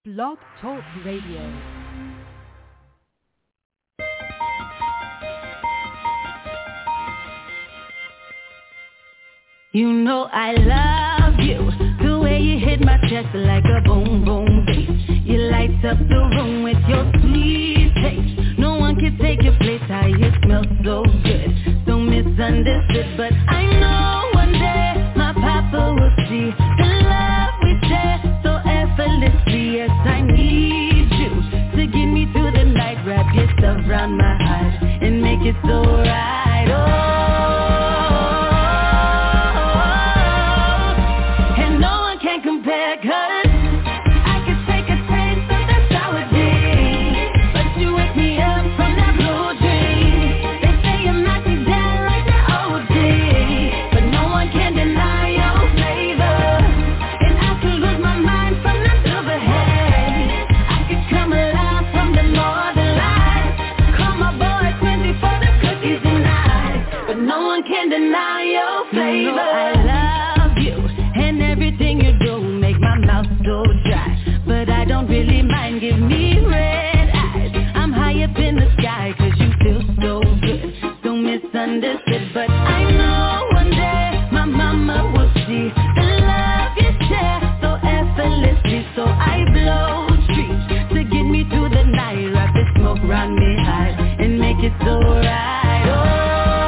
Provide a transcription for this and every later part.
Blog Talk Radio. You know I love you, the way you hit my chest like a boom boom bass. You light up the room with your sweet taste. No one can take your place, how you smell so good. So misunderstood, but I know one day my papa will see the love we share so effortlessly. Yes, I need you to get me through the night. Wrap yourself around my heart and make it so right. Oh, compare, 'cause I could take a taste of that sour day, but you wake me up from that blue dream. They say I'm not too down like the old days, but no one can deny your flavor. And I could lose my mind from the silver hair. I could come alive from the northern lights. Call my boy Quincy for the cookies tonight, but no one can deny your flavor. You know I love you, and everything you do make my mouth so dry, but I don't really mind. Give me red eyes, I'm high up in the sky, 'cause you feel so good, so misunderstood. But I know one day my mama will see the love you share so effortlessly. So I blow streets to get me through the night. Wrap the smoke round me high and make it so right. Oh,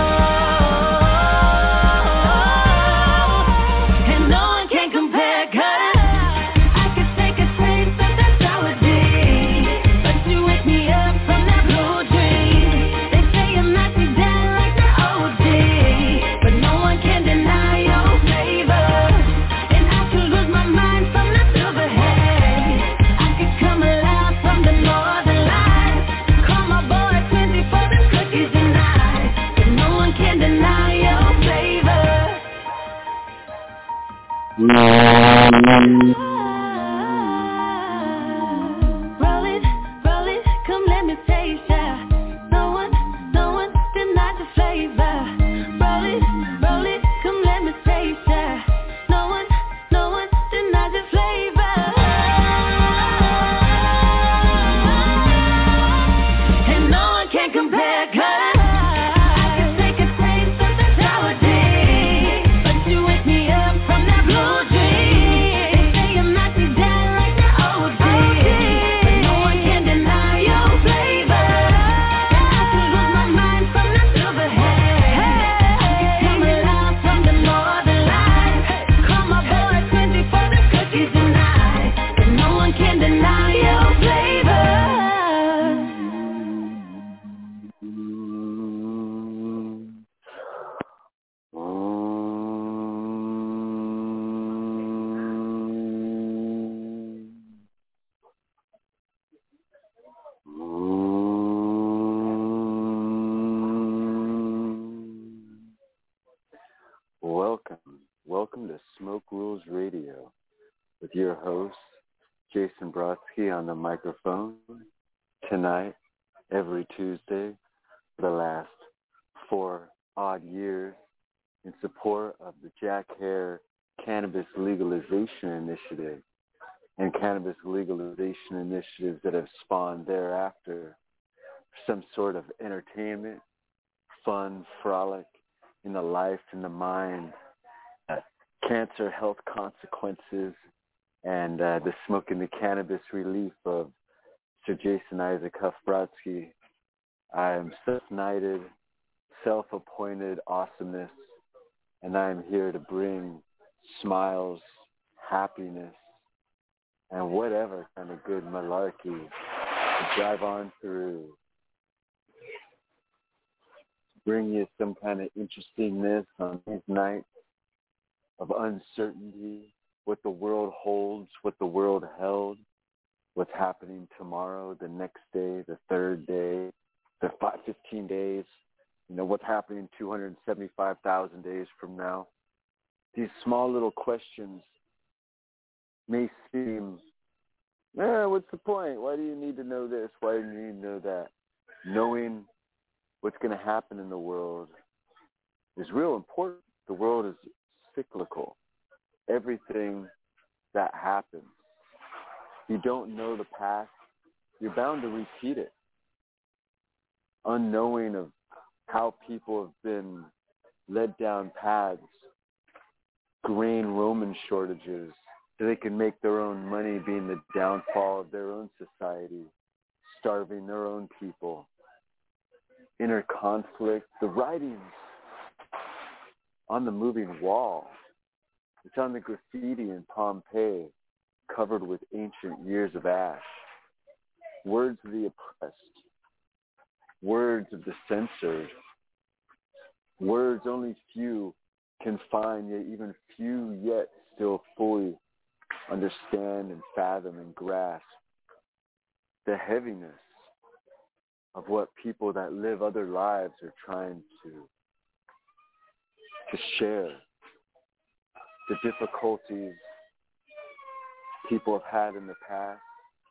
roll it, come let me taste ya. No one denied the flavor. Roll it, come let me taste ya. No one denied the flavor. And no one can compare, 'cause I can take a taste of the sour day, but you wake me up from that blue dream. They say I'm not too down like the old days, but no one can deny your flavor. And I could lose my mind from the silver hair. I could come alive from the northern lights. Call my boy Quincy for the cookies tonight, but no one can deny your flavor. Welcome to Smoke Rules Radio with your host, Jason Brodsky on the microphone. Tonight, every Tuesday, for the last 4 odd years, in support of the Jack Hare Cannabis Legalization Initiative and cannabis legalization initiatives that have spawned thereafter, some sort of entertainment, fun, frolic in the life and the mind, cancer health consequences, and the smoking the cannabis relief of Sir Jason Isaac Huff Brodsky. I am self-knighted, self-appointed awesomeness, and I am here to bring smiles, happiness, and whatever kind of good malarkey to drive on through. Bring you some kind of interestingness on these nights of uncertainty, what the world holds, what the world held, what's happening tomorrow, the next day, the third day, the 15 days, what's happening 275,000 days from now. These small little questions may seem, what's the point? Why do you need to know this? Why do you need to know that? Knowing what's going to happen in the world is real important. The world is cyclical. Everything that happens you don't know the past, you're bound to repeat it, unknowing of how people have been led down paths, grain Roman shortages, so they can make their own money, being the downfall of their own society, starving their own people, inner conflict, the writings on the moving wall. It's on the graffiti in Pompeii, covered with ancient years of ash. Words of the oppressed, words of the censored, words only few can find, yet even few yet still fully understand and fathom and grasp the heaviness of what people that live other lives are trying to share, the difficulties people have had in the past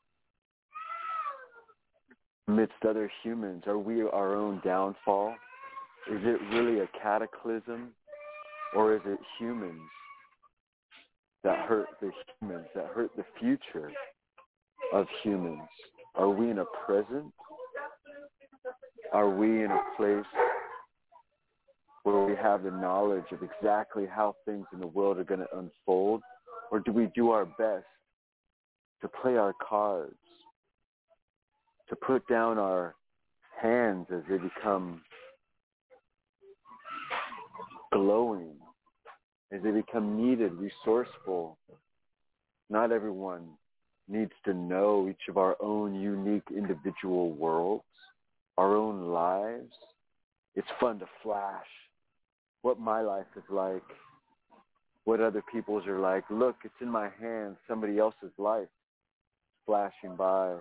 amidst other humans. Are we our own downfall? Is it really a cataclysm, or is it humans that hurt the humans, that hurt the future of humans? Are we in a present? Are we in a place where we have the knowledge of exactly how things in the world are going to unfold? Or do we do our best to play our cards, to put down our hands as they become glowing, as they become needed, resourceful? Not everyone needs to know each of our own unique individual worlds, our own lives. It's fun to flash what my life is like, what other people's are like. Look, it's in my hands, somebody else's life flashing by.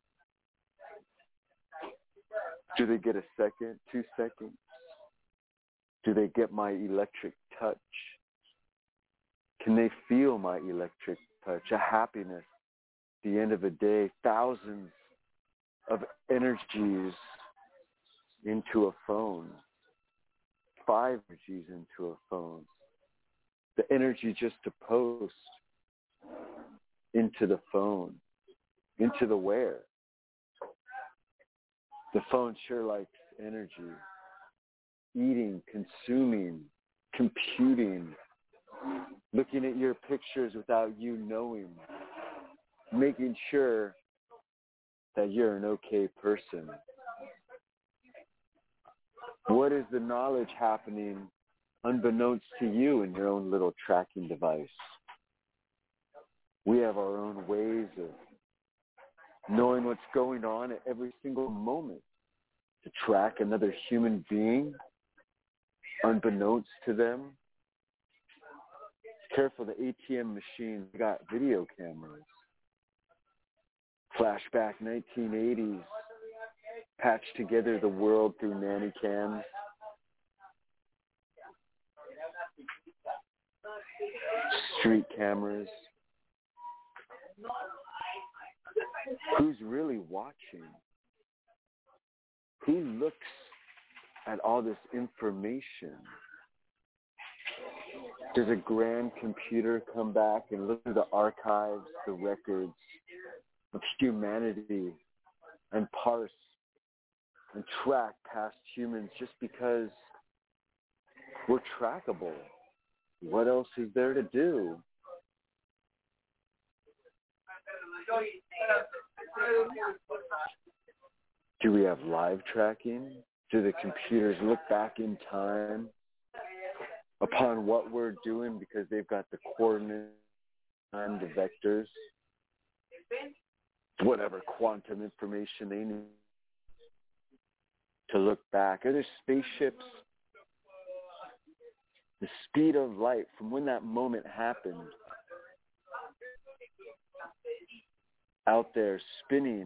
Do they get a second, 2 seconds? Do they get my electric touch? Can they feel my electric touch? A happiness at the end of the day, thousands of energies into a phone, 5 energies into a phone. The energy just to post into the phone, into the wear. The phone sure likes energy. Eating, consuming, computing, looking at your pictures without you knowing, making sure that you're an okay person. What is the knowledge happening unbeknownst to you in your own little tracking device? We have our own ways of knowing what's going on at every single moment, to track another human being unbeknownst to them. Careful, the ATM machines got video cameras. Flashback 1980s, patched together the world through nanny cams. Street cameras. Who's really watching? Who looks at all this information? Does a grand computer come back and look at the archives, the records of humanity, and parse and track past humans just because we're trackable? What else is there to do? Do we have live tracking? Do the computers look back in time upon what we're doing because they've got the coordinates and the vectors? Whatever quantum information they need to look back. Are there spaceships? The speed of light from when that moment happened, out there spinning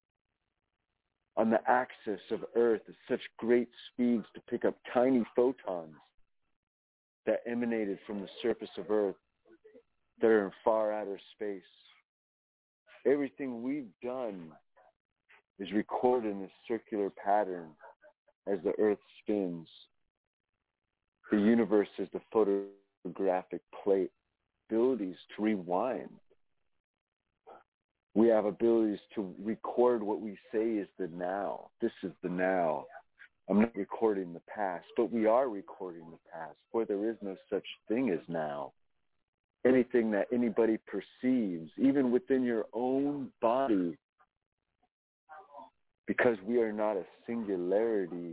on the axis of Earth at such great speeds to pick up tiny photons that emanated from the surface of Earth that are in far outer space. Everything we've done is recorded in a circular pattern as the Earth spins. The universe is the photographic plate, abilities to rewind. We have abilities to record what we say is the now. This is the now. I'm not recording the past, but we are recording the past, for there is no such thing as now. Anything that anybody perceives, even within your own body, because we are not a singularity,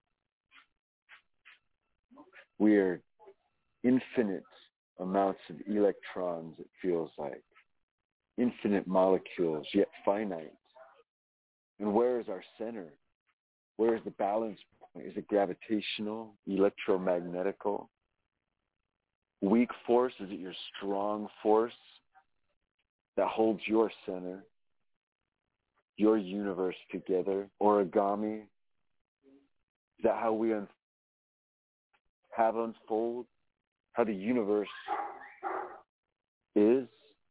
we are infinite amounts of electrons, it feels like. Infinite molecules, yet finite. And where is our center? Where is the balance point? Is it gravitational, electromagnetical? Weak force? Is it your strong force that holds your center, your universe together? Origami? Is that how we have unfold? How the universe is?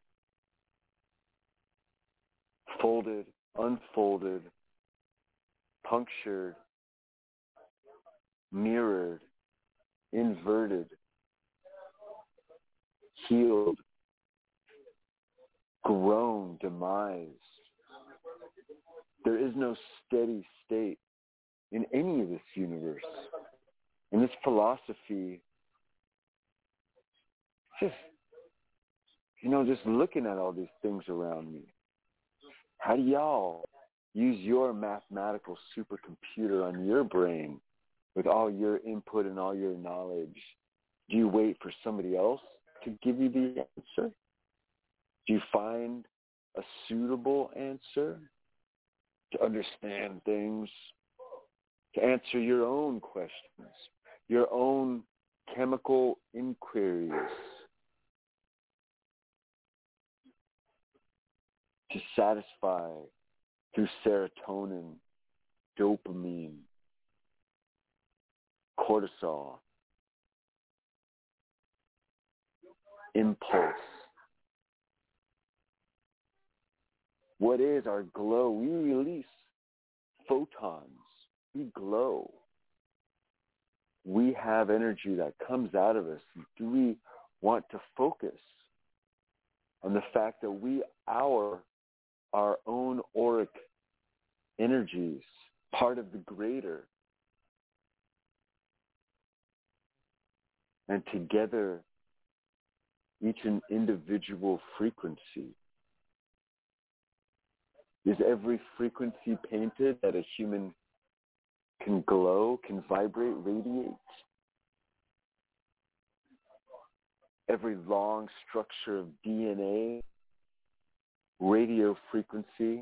Folded, unfolded, punctured, mirrored, inverted, healed, grown, demised. There is no steady state in any of this universe. And this philosophy, just looking at all these things around me. How do y'all use your mathematical supercomputer on your brain with all your input and all your knowledge? Do you wait for somebody else to give you the answer? Do you find a suitable answer to understand things, to answer your own questions, your own chemical inquiries, to satisfy through serotonin, dopamine, cortisol, impulse? What is our glow? We release photons. We glow. We have energy that comes out of us. Do we want to focus on the fact that we are our own auric energies, part of the greater, and together each an individual frequency? Is every frequency painted that a human can glow, can vibrate, radiate? Every long structure of DNA, radio frequency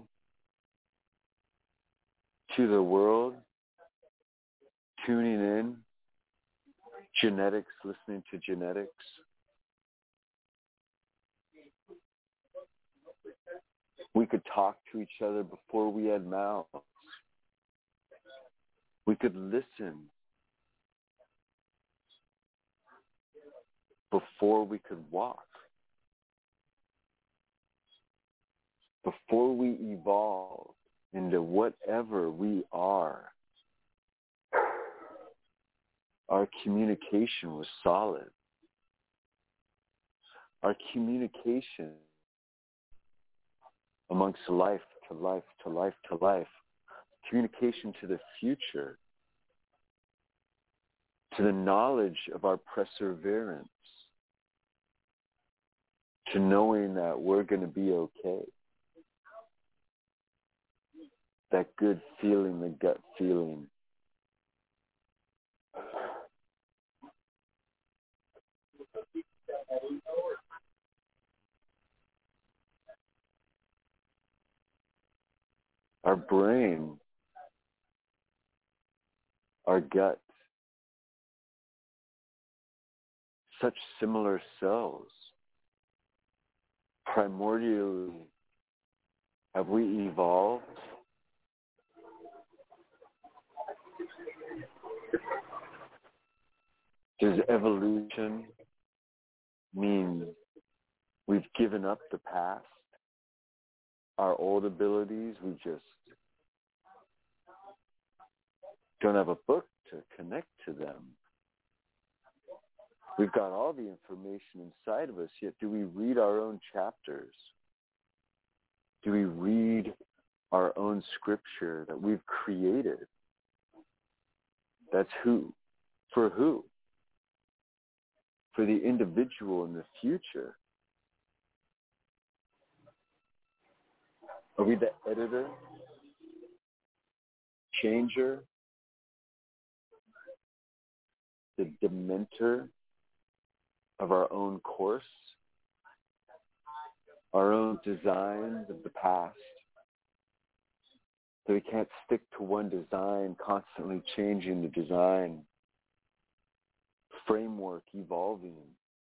to the world, tuning in, genetics, listening to genetics. We could talk to each other before we had mouths. We could listen before we could walk. Before we evolve into whatever we are, our communication was solid. Our communication amongst life to life to life to life, communication to the future, to the knowledge of our perseverance, to knowing that we're going to be okay. That good feeling, the gut feeling. Our brain, our gut, such similar cells. Primordially, have we evolved? Does evolution mean we've given up the past? Our old abilities, we just don't have a book to connect to them. We've got all the information inside of us, yet do we read our own chapters? Do we read our own scripture that we've created? That's who? For who? For the individual in the future. Are we the editor? Changer? The dementor of our own course? Our own designs of the past? So we can't stick to one design, constantly changing the design, framework evolving.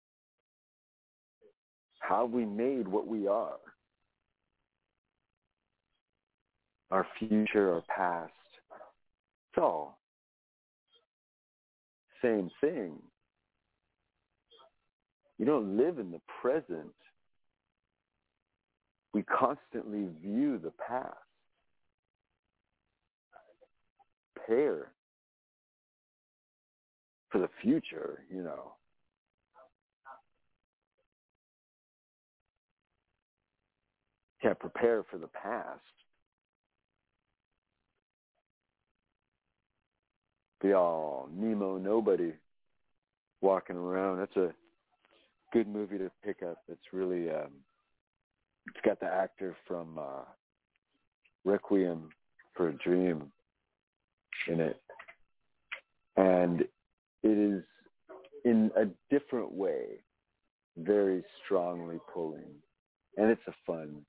How have we made what we are? Our future, our past. It's all same thing. You don't live in the present. We constantly view the past. Prepare for the future, you know. Can't prepare for the past. Be all Nemo nobody walking around. That's a good movie to pick up. It's really, it's got the actor from Requiem for a Dream in it. And it is, in a different way, very strongly pulling. And it's a fun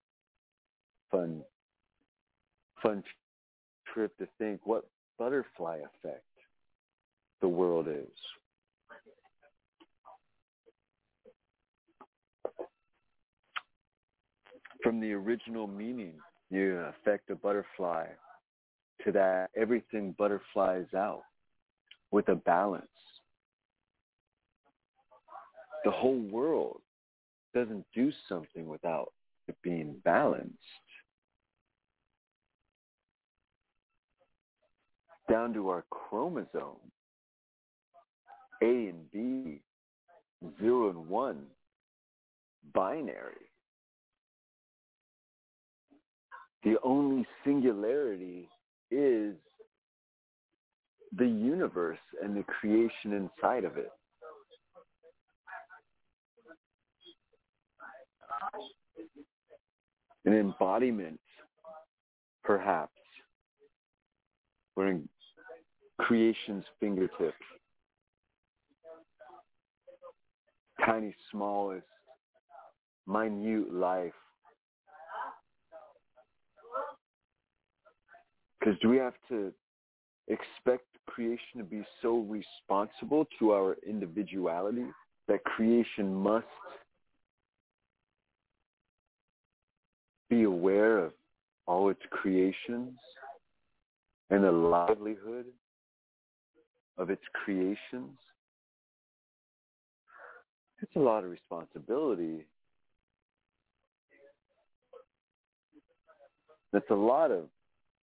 trip to think what butterfly effect the world is. From the original meaning, you affect a butterfly to that everything butterflies out with a balance. The whole world doesn't do something without it being balanced. Down to our chromosome, A and B, 0 and 1, binary. The only singularity is the universe and the creation inside of it. An embodiment, perhaps. We're in creation's fingertip. Tiny, smallest, minute life. Because do we have to expect creation to be so responsible to our individuality that creation must be aware of all its creations and the livelihood of its creations? It's a lot of responsibility. That's a lot of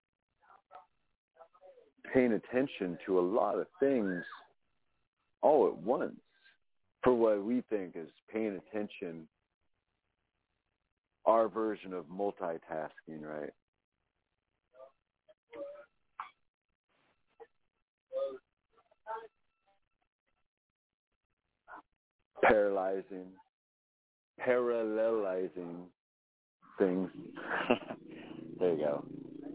paying attention to a lot of things all at once for what we think is paying attention, our version of multitasking, right? Parallelizing things. There you go.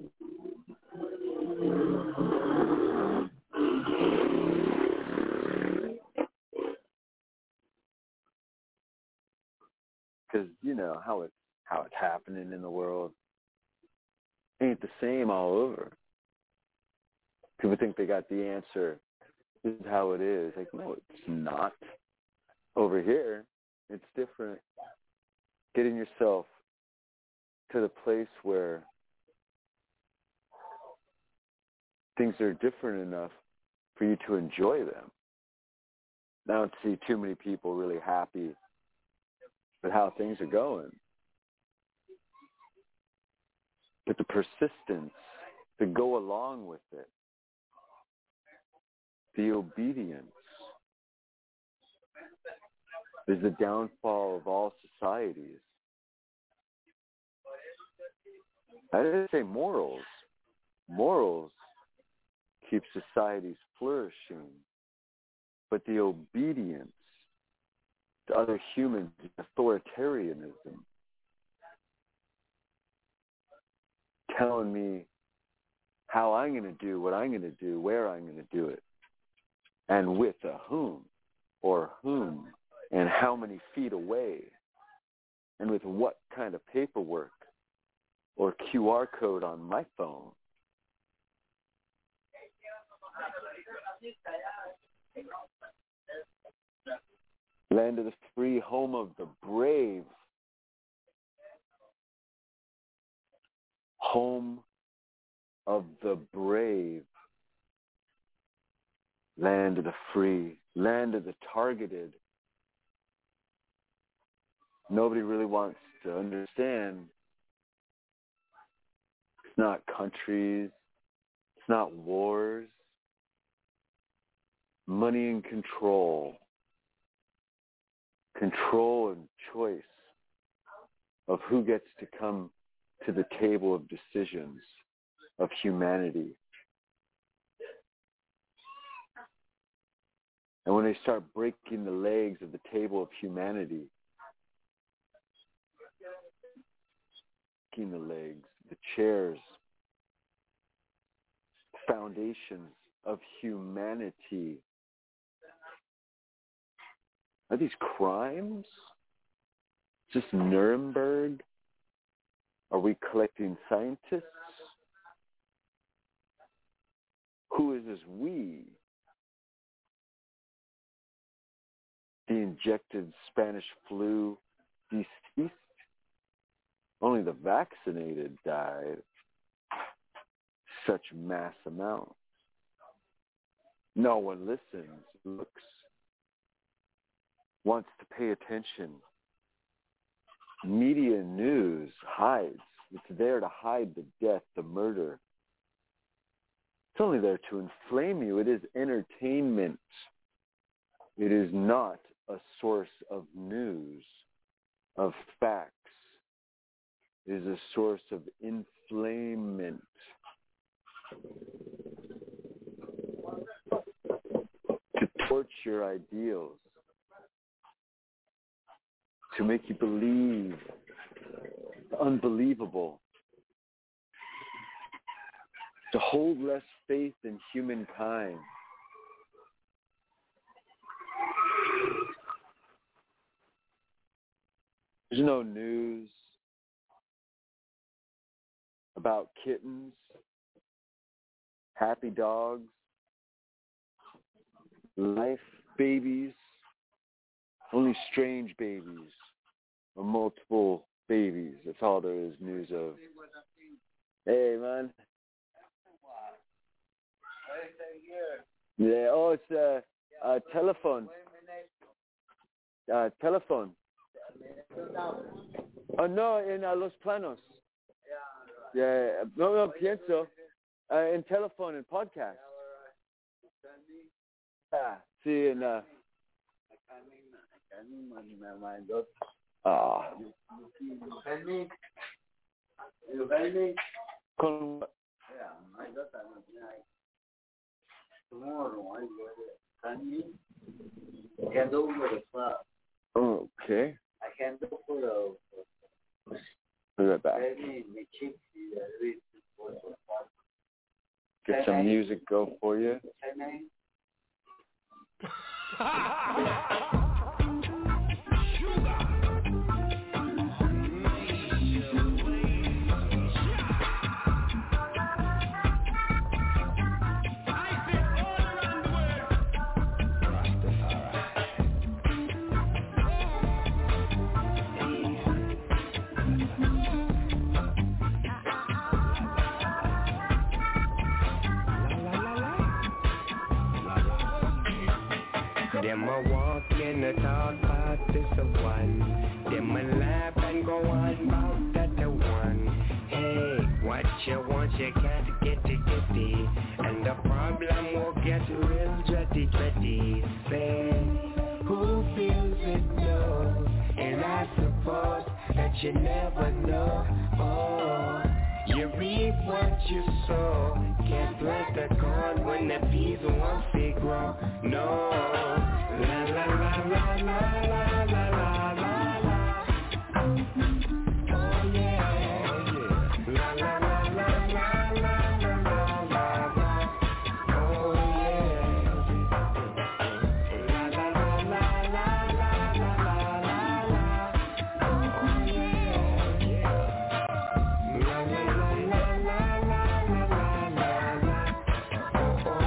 Because you know how it's happening in the world ain't the same all over. People think they got the answer. This is how it is. Like, no, it's not. Over here, it's different. Getting yourself to the place where things are different enough for you to enjoy them. I don't see too many people really happy with how things are going. But the persistence to go along with it, the obedience, is the downfall of all societies. I didn't say morals. Morals keep societies flourishing, but the obedience to other humans is authoritarianism, telling me how I'm going to do what I'm going to do, where I'm going to do it, and with a whom or whom, and how many feet away, and with what kind of paperwork or QR code on my phone. Land of the free, home of the brave. Home of the brave. Land of the free, land of the targeted. Nobody really wants to understand. It's not countries. It's not wars. Money and control. Control and choice of who gets to come to the table of decisions of humanity. And when they start breaking the legs of the table of humanity, breaking the legs, the chairs, foundations of humanity, are these crimes? Is this Nuremberg? Are we collecting scientists? Who is this we? The injected Spanish flu deceased? Only the vaccinated died. Such mass amounts. No one listens, looks, wants to pay attention. Media news hides. It's there to hide the death, the murder. It's only there to inflame you. It is entertainment. It is not a source of news, of facts. It is a source of inflammation. To torch your ideals. To make you believe the unbelievable. To hold less faith in humankind. There's no news about kittens, happy dogs, life, babies, only strange babies or multiple babies. That's all there is news of. Hey, man. Yeah, oh, it's a telephone. Telephone. Oh, no, en Los Planos. Yeah, no pienso. En telephone and podcast. Sí, en... Con... Okay. I can do for the... Put that back. Get some music go for you. Them a walk in the talk about this a one. Them a laugh and go on about that a one. Hey, what you want, you can't get it. And the problem will get real dready. Say, who feels it knows. And I suppose that you never know. Oh, You reap what you sow. Can't plant the corn when the peas won't see grow. No. La la la la la la la la la. Oh yeah. La la la la la la la la la. Oh yeah. La la la la la la la la la. Oh yeah. La la la la la la la la la. Oh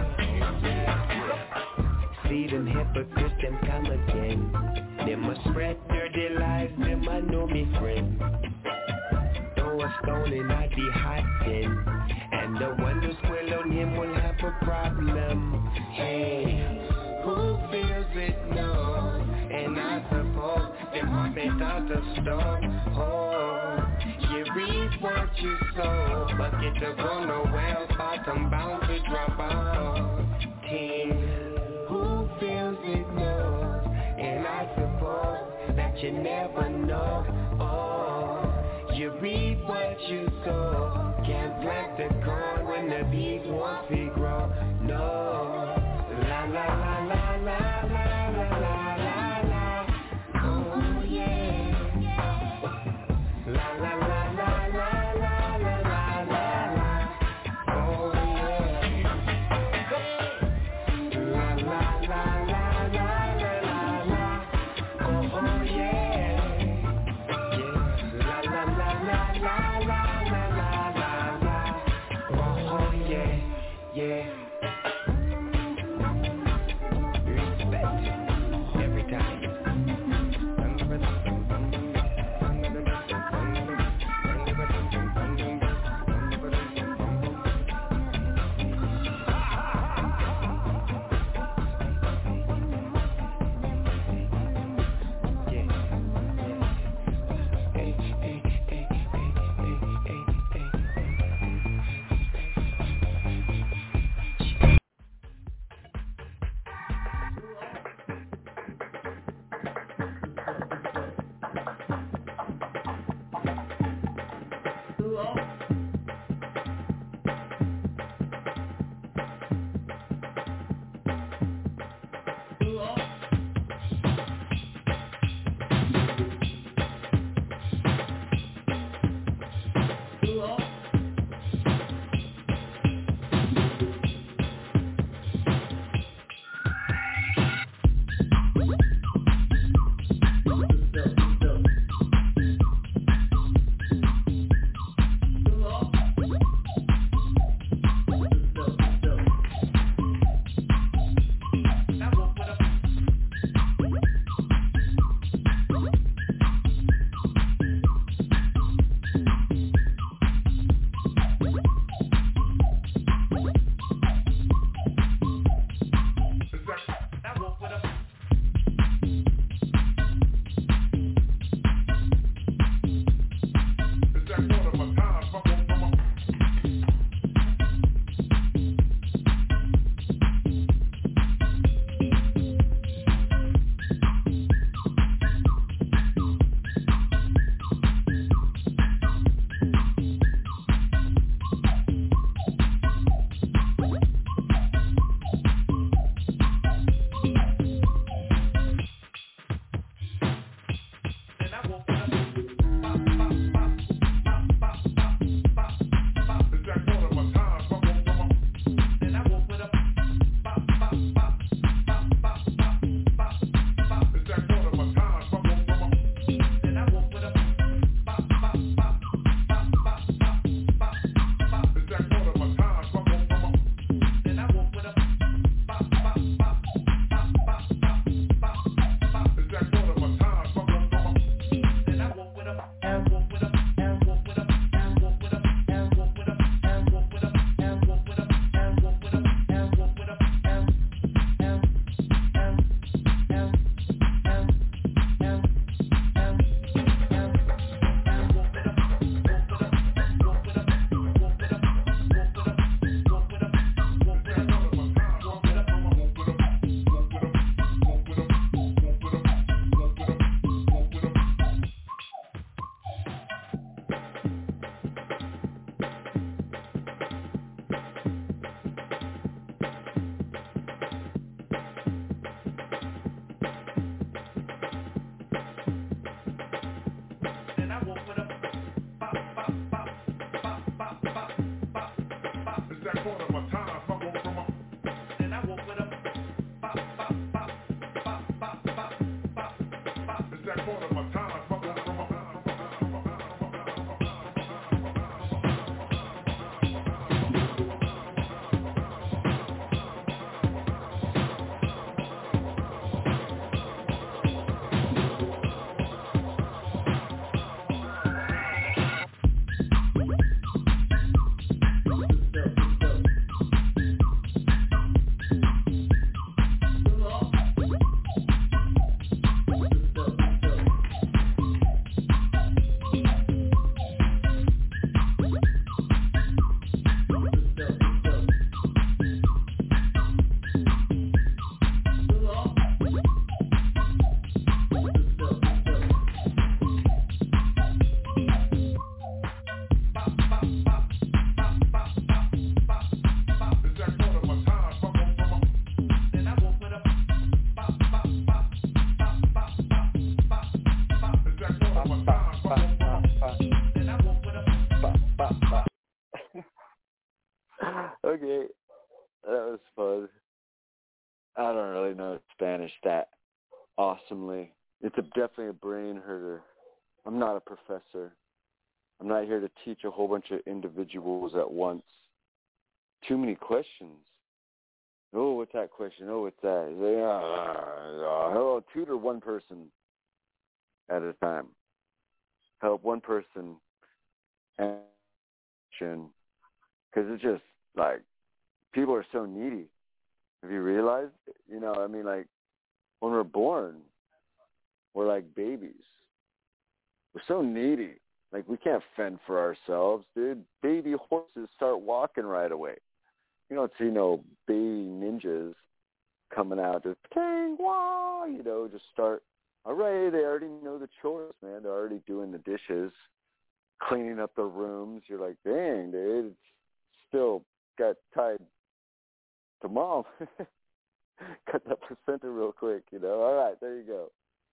yeah. See them hypocrites, them come again. Them a spread dirty lies, them a know me friend. Throw a stone and I be hot then. And the one who squill on him will have a problem. Hey, who feels it knows? And I suppose them are better to stop. Oh, you reap what you sow. Bucket to go nowhere, bottom bound to drop out. Team, who feels it knows? And I suppose that you never know. Oh, you reap what you sow. Can't plant the corn when the bees won't see grow. No. La la la la la la la la la la. Oh yeah. La la la la la la la la la la. Oh yeah. La la la la la la la la. Oh yeah. Yeah. La la la la la la la la la la. Oh yeah. Yeah Okay, that was fun. I don't really know Spanish that awesomely. It's definitely a brain herder. I'm not a professor. I'm not here to teach a whole bunch of individuals at once. Too many questions. Oh, what's that question? Oh, what's that? Oh, tutor one person at a time. Help one person. Because it's just like, people are so needy. Have you realized? You know, I mean, like, when we're born, we're like babies. We're so needy. Like, we can't fend for ourselves, dude. Baby horses start walking right away. You don't see no baby ninjas coming out just, wah, you know, just start. All right, they already know the chores, man. They're already doing the dishes, cleaning up the rooms. You're like, dang, dude, it's still got tied to mom. Cut that placenta real quick, you know. All right, there you go.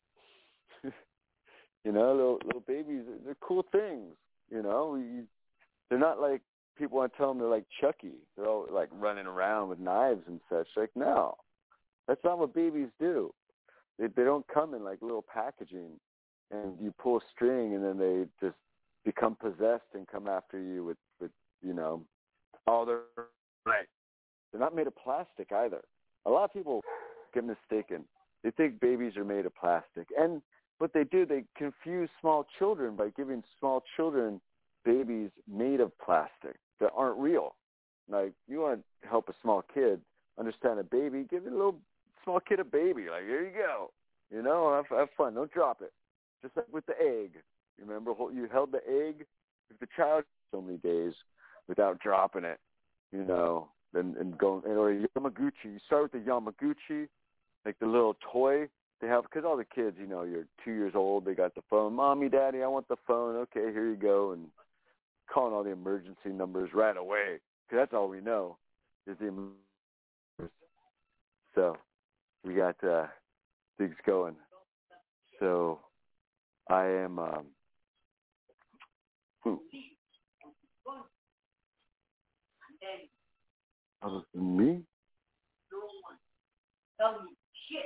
You know, little babies, they're cool things, you know. They're not like people want to tell them they're like Chucky. They're all like running around with knives and such. Like, no, that's not what babies do. They don't come in like little packaging and you pull a string and then they just become possessed and come after you with you know, all their right. They're not made of plastic either. A lot of people get mistaken. They think babies are made of plastic. And what they do, they confuse small children by giving small children babies made of plastic that aren't real. Like, you want to help a small kid understand a baby, give a little small kid a baby. Like, here you go. You know, have fun. Don't drop it. Just like with the egg. You remember, you held the egg with the child so many days without dropping it, you know, and going, or Yamaguchi. You start with the Yamaguchi, like the little toy they have, because all the kids, you know, you're 2 years old, they got the phone. Mommy, Daddy, I want the phone. Okay, here you go. And calling all the emergency numbers right away, because that's all we know is the emergency. So we got things going. So I am other than me? Shit.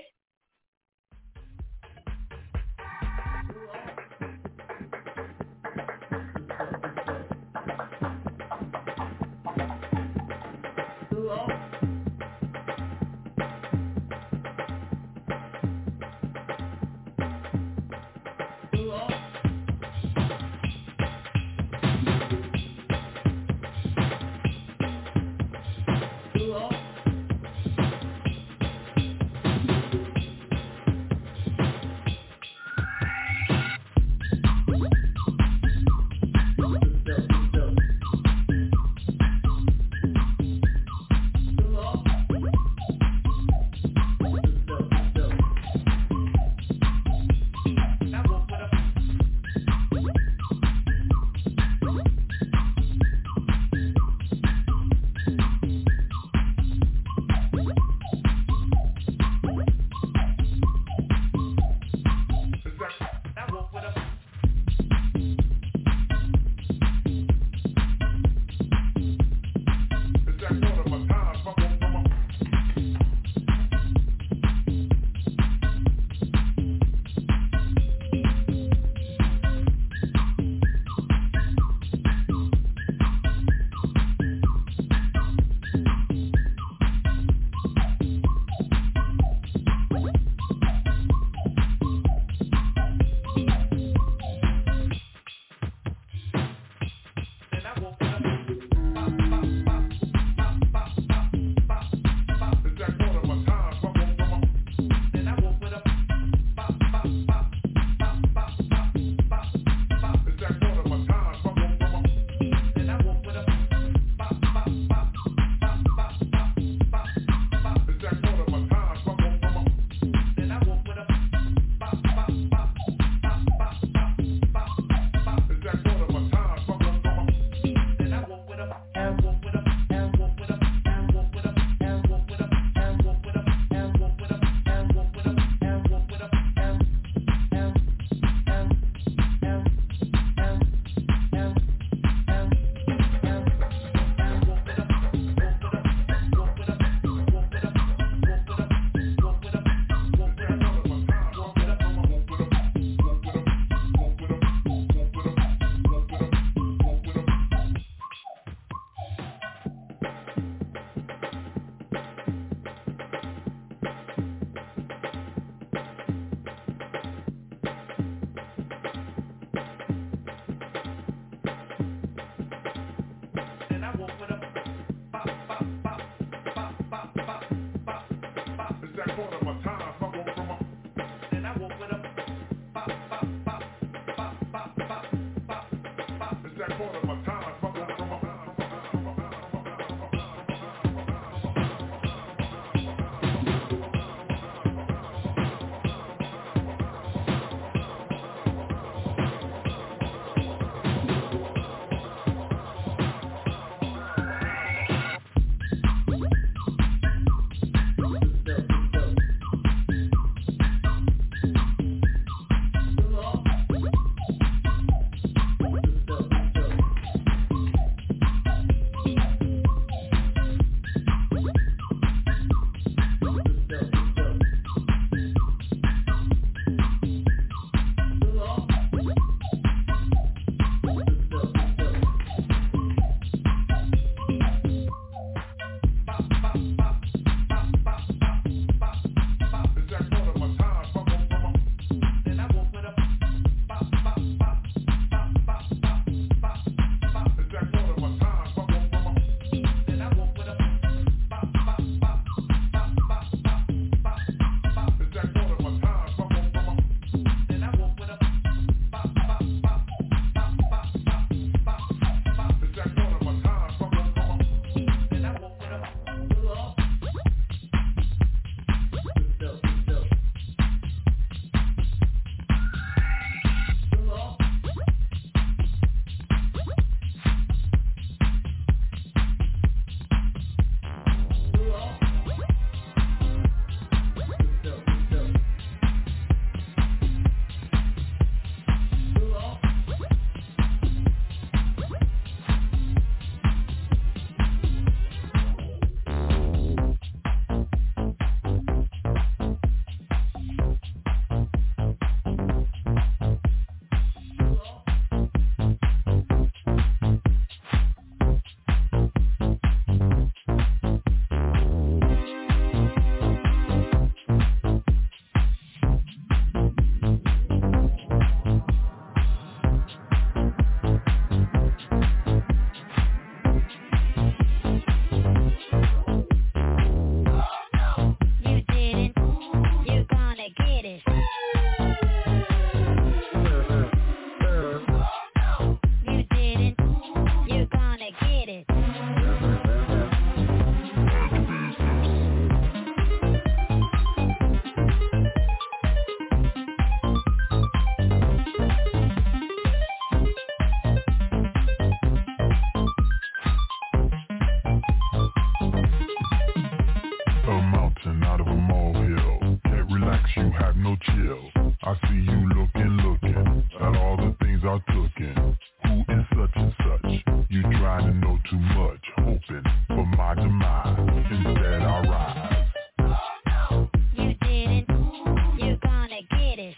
no chill. I see you looking at all the things I took in. Who is such and such? You trying to know too much, hoping for my demise. Instead I rise. You didn't, you're gonna get it.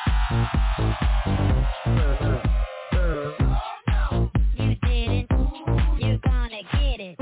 You didn't, you're gonna get it.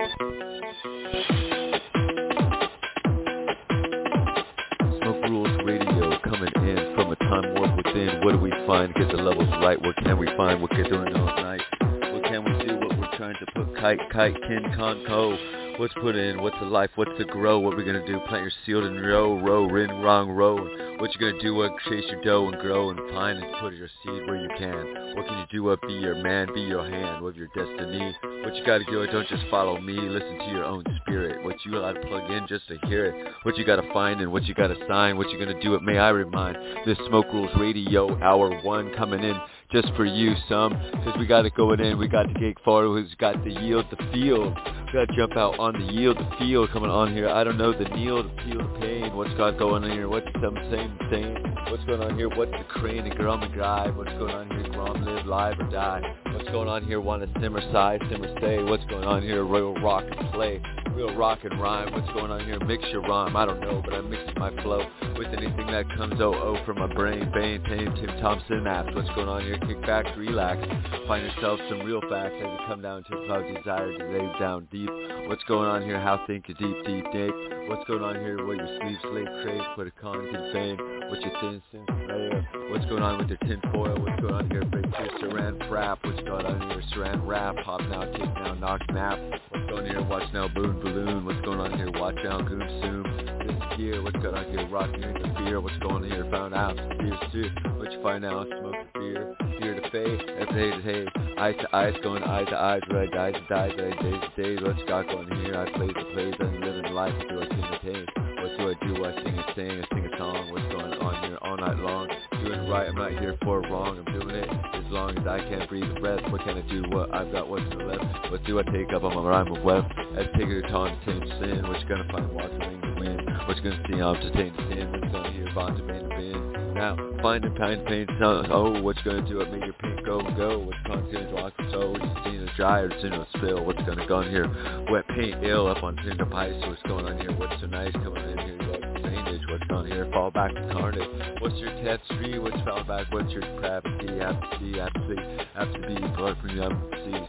Smoke Rules Radio coming in from a time warp within. What do we find? Get the levels right. What can we find? What can doing all night? What can we do? What we're trying to put kite, kin, con, co. What's put in? What's the life? What's the grow? What we gonna do? Plant your seed and row, rin, wrong, row. What you gonna do? What chase your dough and grow and find and put your seed where you can. What can you do? What be your man? Be your hand. What your destiny? What you gotta do? Don't just follow me. Listen to your own spirit. What you gotta plug in just to hear it. What you gotta find and what you gotta sign. What you gonna do? It may I remind. This Smoke Rules Radio, hour 1 coming in just for you, some. Cause we got it going in. We got the gig forward. Who's got the yield, the field. We gotta jump out on the yield, the field coming on here. I don't know the kneel, the peel, the pain. What's got going on here? What's some same thing? What's going on here? What's the crane and grum and drive? What's going on here? Grum, live, live or die? What's going on here? Want to simmer, side, simmer, stay? What's going on here? Real rock and play. Real rock and rhyme. What's going on here? Mix your rhyme. I don't know, but I'm mixing my flow with anything that comes from my brain. Bane, Tim Thompson apps. What's going on here? Kick back, relax. Find yourself some real facts as you come down to cloud desire to lay down deep. What's going on here? How think you deep, What's going on here? What your sleep, slave, crave, put a con, fame. What your thin, sin, layer. What's going on with your tin foil? What's going on here? Break your saran frap. What's going on here? Saran wrap. Hop now, take now, knock map. What's going on here? Watch now, balloon. What's going on here? Watch now, goon, zoom. This gear. What's going on here? Rocking in the fear. What's going on here? Found out. Fears too. What you find out? Smoke the fear. Fear to fade. Every day to hey. Eye to eyes, going eye to eyes. Where I die to die. Day to day. What's got going here? I play the plays. I'm living life. What do I sing a pain? What do I do? I sing a sing. I sing a song. What's going on here? All night long. Doing right. I'm not here for wrong. I'm doing it as long as I can breathe the breath. What can I do? What I've got? What's to the left? What do I take up on my rhyme of web? As take it to taunt, tame sin. What you gonna find? Walking the wind. What you gonna see? I'm to tame the sin. What's gonna hear? Bond to band bin. Now find and find pain. Oh, what's gonna do it? Make your paint go. What's gonna walk the soul? You seen a dry or seen a spill? What's gonna go on here? Wet paint ill up on tinder pipes. What's going on here? What's so nice coming in here? What's on here? Fall back to carnage. What's your tapestry? What's fall back? What's your depravity? Have to see, have to be, blood from you, have to see,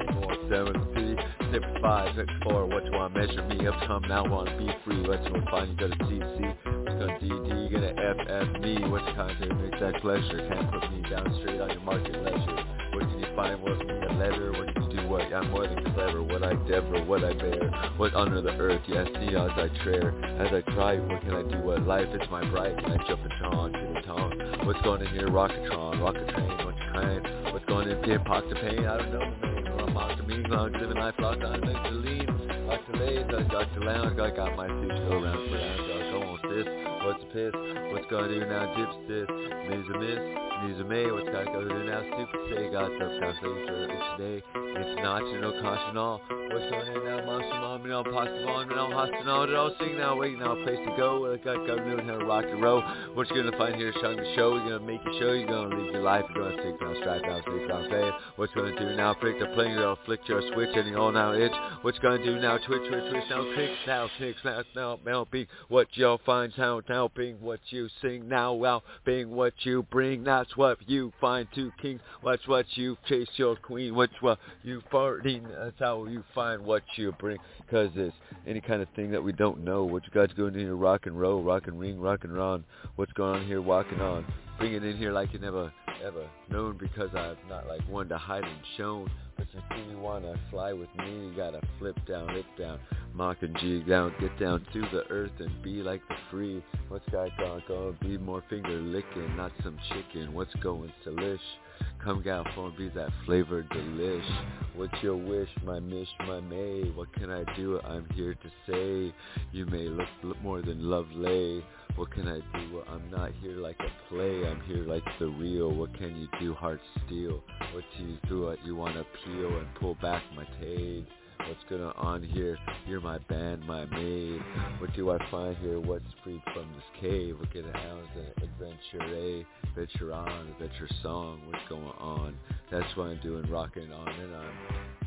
7, 5, 6, 4. What you want to measure me? Up come now, want to be free. What's going to find? You got to see. What's going to DD? You got to FF me. What's the content? Make that pleasure. Can't put me down straight on your market leisure. What can you find? What's me a letter? What can you do? What? I'm more than clever. What I endeavor, what I bear. What under the earth? Yes, see as I tread. As I try, what can I do? What life is my bright. Can I jump and tron to the tongue? What's going in here? Rocketron, rocket train. What's your kind? What's going in? Pin, pox to pain. I don't know the name. I'm off to me. I'm living life locked on. Like to lean. Like to lay. Like to lounge. I got my suit to go around. Go on this. What's the piss? What's going to do now? Dips this. News a miss. News a may. What's got to go do now? Stupid say. Got stuff translating for each day. It's not, you know, caution all. What's going on now? Monster mom, you know, possible on, you know, hostile. Don't sing now, wait now, place to go. What I got doing here, rock and roll. What you gonna find here, shung the show? You're gonna make your show, you're gonna live your life, you're gonna stick down, strike down, stick down, play. What's gonna do now? Flick the plane, you're gonna flick your switch, and you all now itch. What's gonna do now? Twitch, now kicks, now, melting. What you'll find, sound, helping what you sing now, well, being what you bring. That's what you find to king. Watch what you chase your queen. What's what you farting. That's how you find what you bring. Cause it's any kind of thing that we don't know. What you got to go in here, rock and roll, rock and ring, rock and run. What's going on here, walking on. Bring it in here like you never ever known, because I'm not like one to hide and shown. But you see you wanna fly with me, you gotta flip down, lip down, mock and jig down, get down to the earth and be like the free. What's got gonna be more finger licking, not some chicken. What's going to lish? Come gal phone, be that flavored delish. What's your wish, my mish, my may? What can I do? I'm here to say, you may look more than lovely. What can I do? Well, I'm not here like a play, I'm here like the real. What can you do? Heart steel. What do you do? What you wanna peel and pull back my tape? What's going on here? You're my band, my maid. What do I find here? What's freed from this cave? What get out the adventure, adventure on, adventure song. What's going on? That's what I'm doing, rocking on and on.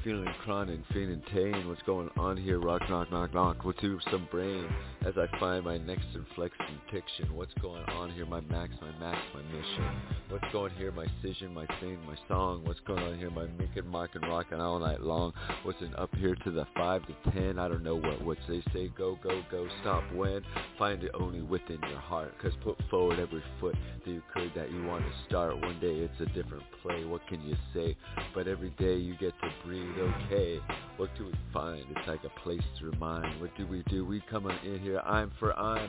feeling chronic, feeling pain. What's going on here? Rock, knock, knock, knock. We'll do some brain as I find my next inflection diction. What's going on here? My max, my mission. What's going here? My cision, my thing, my song. What's going on here? My making, marking, rocking all night long. What's in up here to the 5 to 10? I don't know what they say. Go, go, go. Stop when? Find it only within your heart. Cause put forward every foot that you could, that you want to start. One day it's a different play. What can you say? But every day you get to breathe. Okay, what do we find? It's like a place to remind. What do? We coming in here. I'm for A,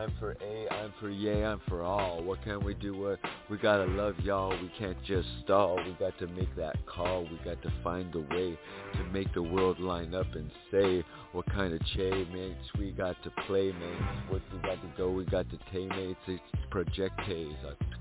I'm for yay, I'm for all. What can we do? We gotta love y'all. We can't just stall. We got to make that call. We got to find a way to make the world line up and say what kind of mates we got to play, mates. What we got to go? We got to mates. It's projectates.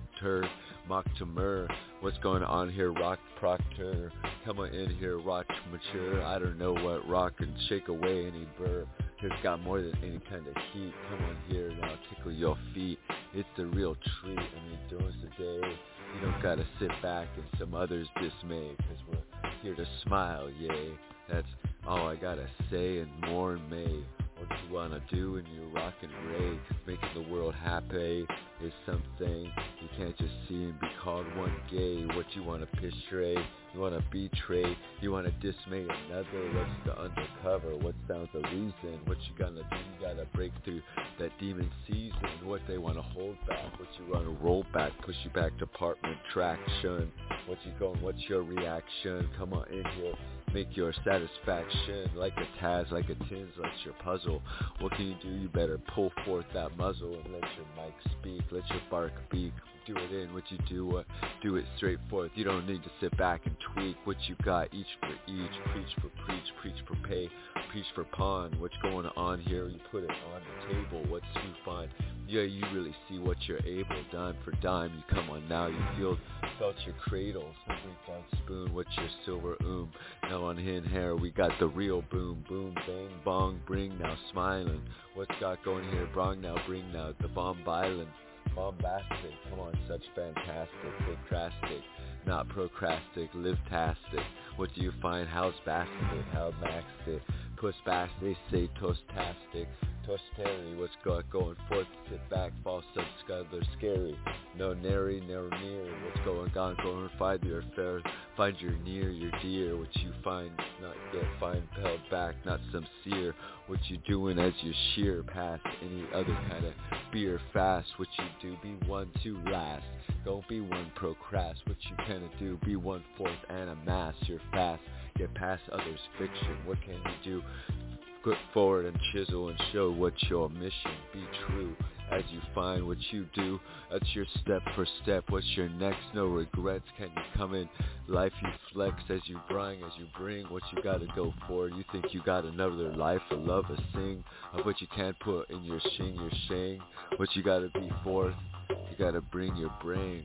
Mock to Mur. What's going on here? Rock Proctor. Come on in here, rock mature. I don't know what rock and shake away any burr. It's got more than any kind of heat. Come on here now, tickle your feet. It's the real treat. I mean, doing today. You don't gotta sit back and some others dismay. Cause we're here to smile, yay. That's all I gotta say and more in May. What you wanna do in your rock and ray, making the world happy is something you can't just see and be called one gay. What you wanna piss stray, you wanna betray, you wanna dismay another. What's the undercover? What sounds the reason? What you gonna do? You gotta break through that demon season. What they wanna hold back? What you wanna roll back? Push you back, department traction. What you going? What's your reaction? Come on in here. Make your satisfaction like a Taz, like a Tins, that's your puzzle. What can you do? You better pull forth that muzzle and let your mic speak, let your bark beak. Do it in, what you do it straight forth. You don't need to sit back and tweak what you got, each for each. Preach for preach, preach for pay, preach for pawn. What's going on here? You put it on the table. What's you find? Yeah, you really see what you're able. Dime for dime, you come on now. You felt your cradle. Simply down spoon, what's your silver Now on hin hair, we got the real boom, boom, bang, bong, bring now smiling. What's got going here? Brong now, bring now the bomb violent. Bombastic, come on, such fantastic, procrastic, not procrastic, live-tastic. What do you find? How's basket? How maxed it? Puss bass, they say toast-tastic. Toast-terry, what's going forth? Sit back, false subscriber, scary. No nary, no near. What's going on? Go and find your affair. Find your near, your dear. What you find, not yet find, held back, not some seer. What you doing as you sheer past any other kind of beer fast? What you do, be one to last. Don't be one procrast. What you kinda do, be 1/4 and a mass. You're fast, get past others' fiction. What can you do? Put forward and chisel and show what's your mission. Be true as you find what you do. That's your step for step. What's your next? No regrets. Can you come in life? You flex as you grind, as you bring what you gotta go for. You think you got another life, a love, a sing of what you can't put in your shing. What you gotta be forth. You gotta bring your brain.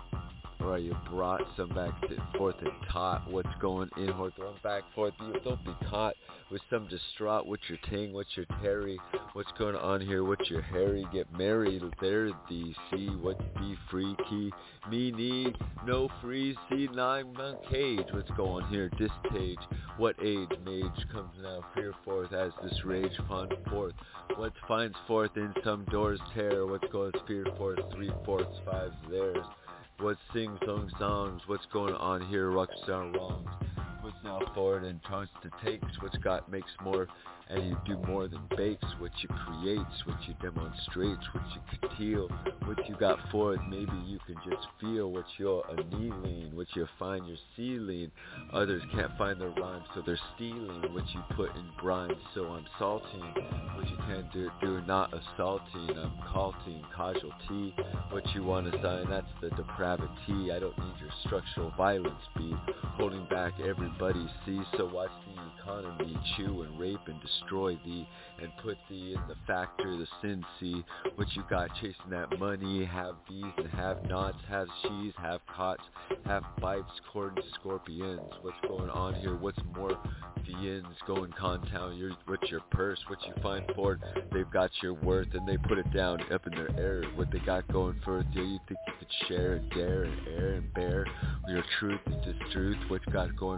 Or you brought some back forth and taught what's going in, or thrown back forth. You don't be caught with some distraught. What's your ting? What's your terry? What's going on here? What's your Harry? Get married. There thee see what be freaky. Me need no free. See 9-month cage. What's going here? Distage. What age? Mage comes now fear forth as this rage pond forth. What finds forth in some doors tear. What goes fear forth 3/4, 5 theirs. What sings songs? What's going on here? Rockstar wrongs. What's now forward and chance to takes? What's got makes more, and you do more than bakes. What you creates, what you demonstrates, what you conceal, what you got forward. Maybe you can just feel what you're annealing, what you find you're sealing. Others can't find the rhyme, so they're stealing what you put in brine. So I'm salting what you can't do not assaulting. I'm calting casualty. What you want to sign, that's the depravity. I don't need your structural violence, be holding back everybody. See, so watch the economy chew and rape and destroy thee, and put thee in the factor, the sin. See what you got chasing that money. Have bees and have nots, have she's, have cots, have bites, cord scorpions. What's going on here? What's more? The ends going contown. What's your purse? What you find for it? They've got your worth and they put it down up in their air. What they got going for it? Do you think you could share and dare and air and bear your truth and distruth? What you got going forth?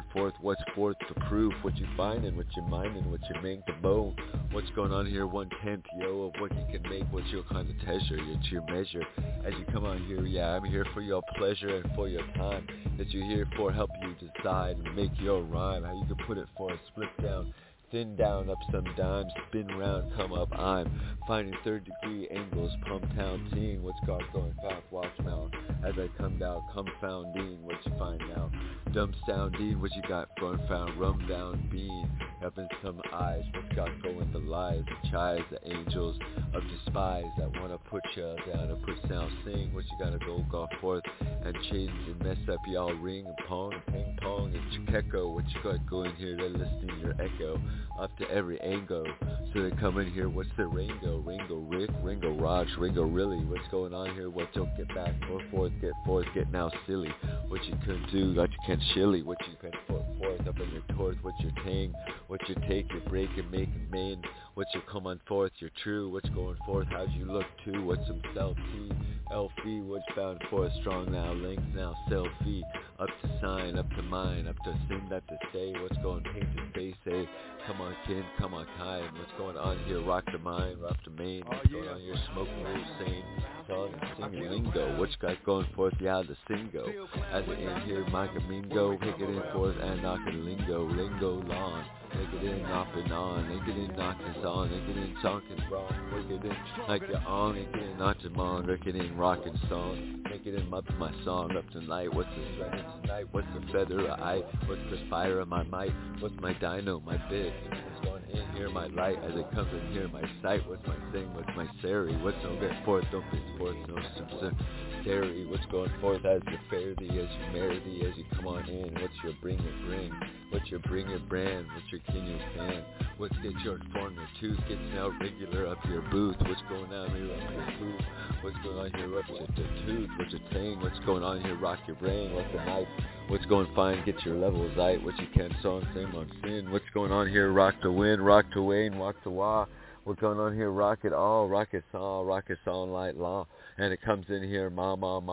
what's forth to proof, what you finding, what you minding, what you make the bone. What's going on here, 1/10, yo, of what you can make, what's your kind of treasure, it's your measure. As you come on here, yeah, I'm here for your pleasure and for your time, that you're here for, help you decide and make your rhyme, how you can put it for a split down, thin down, up some dimes, spin round, come up, I'm finding third degree angles, pump town, seeing what's got going fast, watch mouth, as I come down, confounding, what you find now, dumb sounding, what you got going found, rum down, bean, up in some eyes, what's got going, the lies, the chives, the angels of despise, that wanna put you down and put sound, sing, what you gotta go forth, and change and mess up y'all ring, and pong, ping pong, and chikeko, what you got going here, they're listening your echo, up to every angle, so they come in here, what's the Ringo, Rick, Ringo Raj, Ringo really, what's going on here, what don't get back, or forth, get now silly, what you couldn't do, what you can shilly, what you can put forth, up in your torth, what you're tang, what you take, you break and make and main, what you come on forth, you're true, what's going forth, how'd you look to, what's some self-T, LP, what's found forth, strong now, length now, selfie, up to sign, up to mine, up to sin, up to stay, what's going paint to face, say, come on kin, come on kind, what's going on here, rock the mind, rock the main, what's going on here, smoking real sane, song and singing lingo, what's got going forth, yeah, the singo, as it in here, Magamingo, pick it in forth, and knockin' lingo lawn, make it in, off and on, make it in, knockin' song, make it in, chonkin' wrong, make it in, like your on, make it in, not your mom, make it in, rockin' song, make it in, up to my song, up tonight, what's the strength tonight, what's the feather of I, what's the fire of my might, what's my dino, my bit, what's going in here, my light, as it comes in here, my sight, what's my thing, what's my seri, what's no get forth, don't get forth, no sincerity, what's going forth, as you fare thee, as you marry thee, as you come on in, what's your bring, what's your bring your brand, what's your king your stand, what's get your form, your tooth gets now regular up your booth, what's going on here up your booth, what's going on here up to the tooth, what's your tang, what's going on here, rock your brain, what's the night, what's going fine, get your levels right, what you can song, sing on sin, what's going on here, rock the wind, rock the wane, walk the wah, what's going on here, rock it all, rock it song like law, and it comes in here, ma,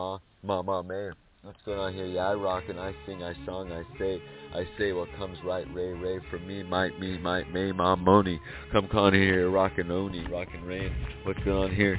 man. What's going on here? Yeah, I rock and I sing, I song, I say what comes right, ray, for me, might, may, ma, money. Come on here, rockin' oni, rockin' rain. What's going on here?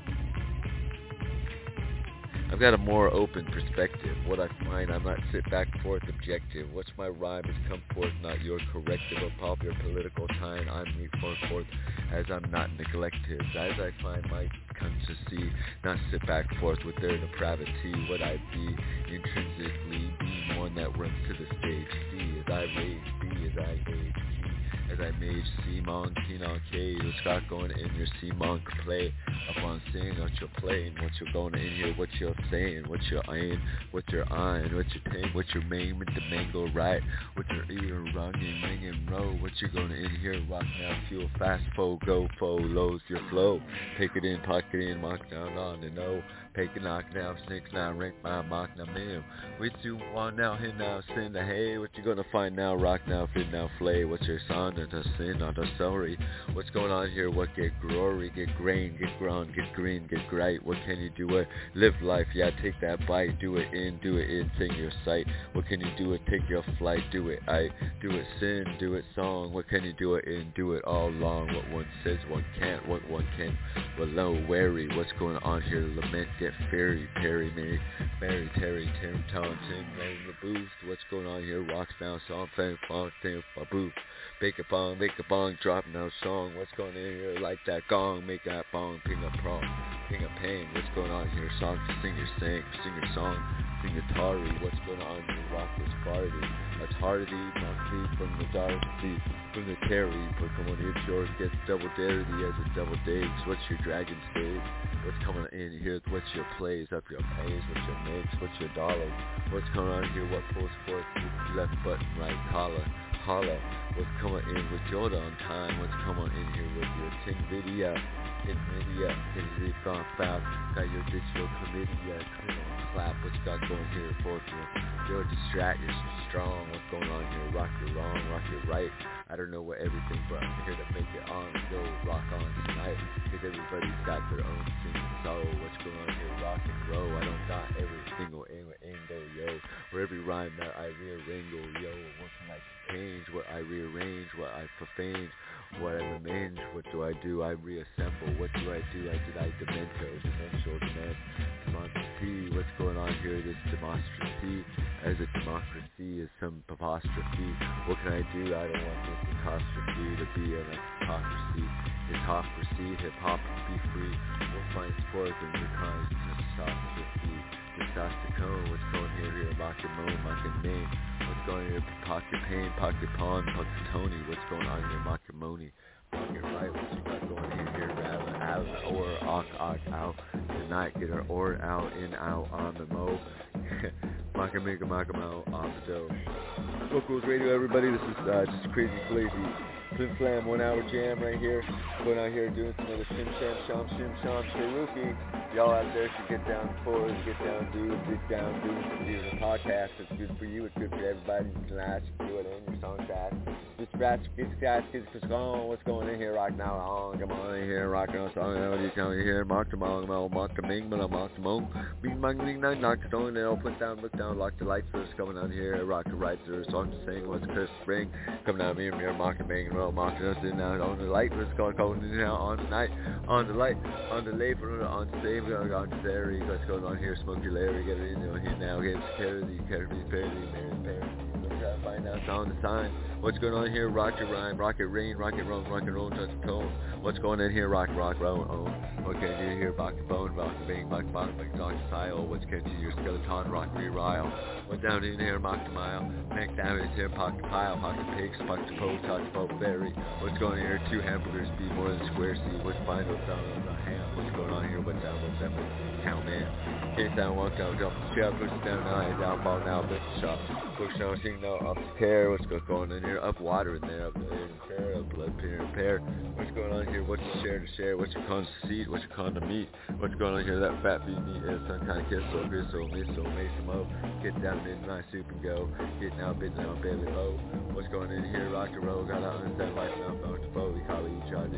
I've got a more open perspective. What I find, I'm not sit back forth objective. What's my rhyme is come forth, not your corrective or popular political time. I'm me forth as I'm not neglected. As I find my come to see, not sit back forth with their depravity. What I be intrinsically, be one that runs to the stage. C as I rage, B as I age. As I mage, C-Mon, Kenon K, what's got going in your C-Mon play, upon seeing what you're playing, what you're going in here, what you're saying, what you're eyeing, what you're eyeing, what you're paying, what you're main with the mango right, what you're ear running, ringing row, what you're going in here, rock now, fuel fast, go, lows your flow, take it in, pocket in, mock down on the no, take it knock now, 6-9, rank my mock now, man, with you on now, hit now, send the hey, what you gonna find now, rock now, fit now, flay, what's your son, the sin, or the sorry, what's going on here, what get glory, get grain, get ground, get green, get great, what can you do it, live life, yeah, take that bite, do it in, sing your sight, what can you do it, take your flight, do it, do it sin, do it song, what can you do it in, do it all long, what one says one can't, what one can, what low, wary, what's going on here, lament, get fairy, Perry, Mary, Terry, Tim, Tom, Tim, Rain, the booth, what's going on here, rocks now, song, fame, fong, thing, booth, make a bong, drop now song, what's going in here, like that gong, make that bong, ping a prong, ping a pain, what's going on here, song, sing your song, sing your tari, what's going on here, rock this party, a tardy, not see from the dark, see from the terry, but come on here, yours gets double darity as a double days, what's your dragon stage, what's coming in here, what's your plays, up your pays, what's your makes, what's your dollars, what's coming on here, what pulls forth, left button, right collar, holla, what's coming in with Jordan time, what's coming in here with your NVIDIA, is it gone fast, got your digital chlamydia, clap, what's got going here for you, you're distracted, strong, what's going on here, rock your wrong, rock your right, I don't know what everything, but I'm here to make it on, go rock on tonight, because everybody's got their own singing soul. What's going on here, rock and roll? I don't got every single angle, yo, or every rhyme that I rearrange, yo. What can I change? What I rearrange, what I profane, what I remain, what do I do? I reassemble. What do I do? I dimensional demand, democracy. What's going on here? This democracy, as a democracy is some apostrophe. What can I do? I don't want this apostrophe to be an hypocrisy. Hypocrisy, hip hop, be free. We'll find sport in your kind, testosterone. What's going here? Rock and moan, mock and name. What's going here? Pocket pain, pocket pawn, pocket Tony. What's going on here? Macaroni. Pocket right. What you got going here? Out, or, out. Tonight, get our or out, in, out, on the mo. Makamao, off the dough. Smoke Rules Radio, everybody. This is just crazy, crazy. Flim Flam, 1 hour jam right here. Going out here doing some of the shim sham, Cherokee. Y'all out there should get down for it, get down, do the podcast. It's good for you, it's good for everybody. You can ask, do it in your song chat. Just rats, kids, what's going in here right now? Oh, come on in here, rocking on song. What are you telling you here? Mark the ming, bing, bang, knock the stone, they'll put down, look down, lock the lights, there's coming out here, rock the right, there's a song to sing, what's Chris Spring, coming out here, mark the bang, marking us in now on the light, what's going in now on the night, on the light, on the labor, on the save, on the Larry, what's going on here, Smokey Larry, get it in here now, get security, Mary, find out on the sign. What's going on here? Rocket rhyme, rocket rain, rocket roll, touch the tone. What's going in here? Rock, roll, What can you hear? Rock the bone, rock the bang, rock the style. What's catching your skeleton? Rock re-rile. What's down in here? Mock the mile. Neck down in here, pock the pile, pock the pigs, pock the coat, talk the boat berry. What's going on here? 2 hamburgers, be more than square C. What's fine? What's down on the ham? What's going on here? What's down? Count man. Can't down, walk down, jump, jab, push down, down, ball now, bitch, shop. Push down, sing now, up the care. What's going on here? Up water in there, up the air and fair, up blood, pair. What's going on here? What's your share to share? What's your con to seed? What's your con to meat? What's going on here? That fat beat meat is some kind of kiss, so good, so miss, so make some up. Get down in my soup and go. Get now, bit now, belly low. What's going in here? Rock and roll, got out in that life now, bounce the bow. We call each other,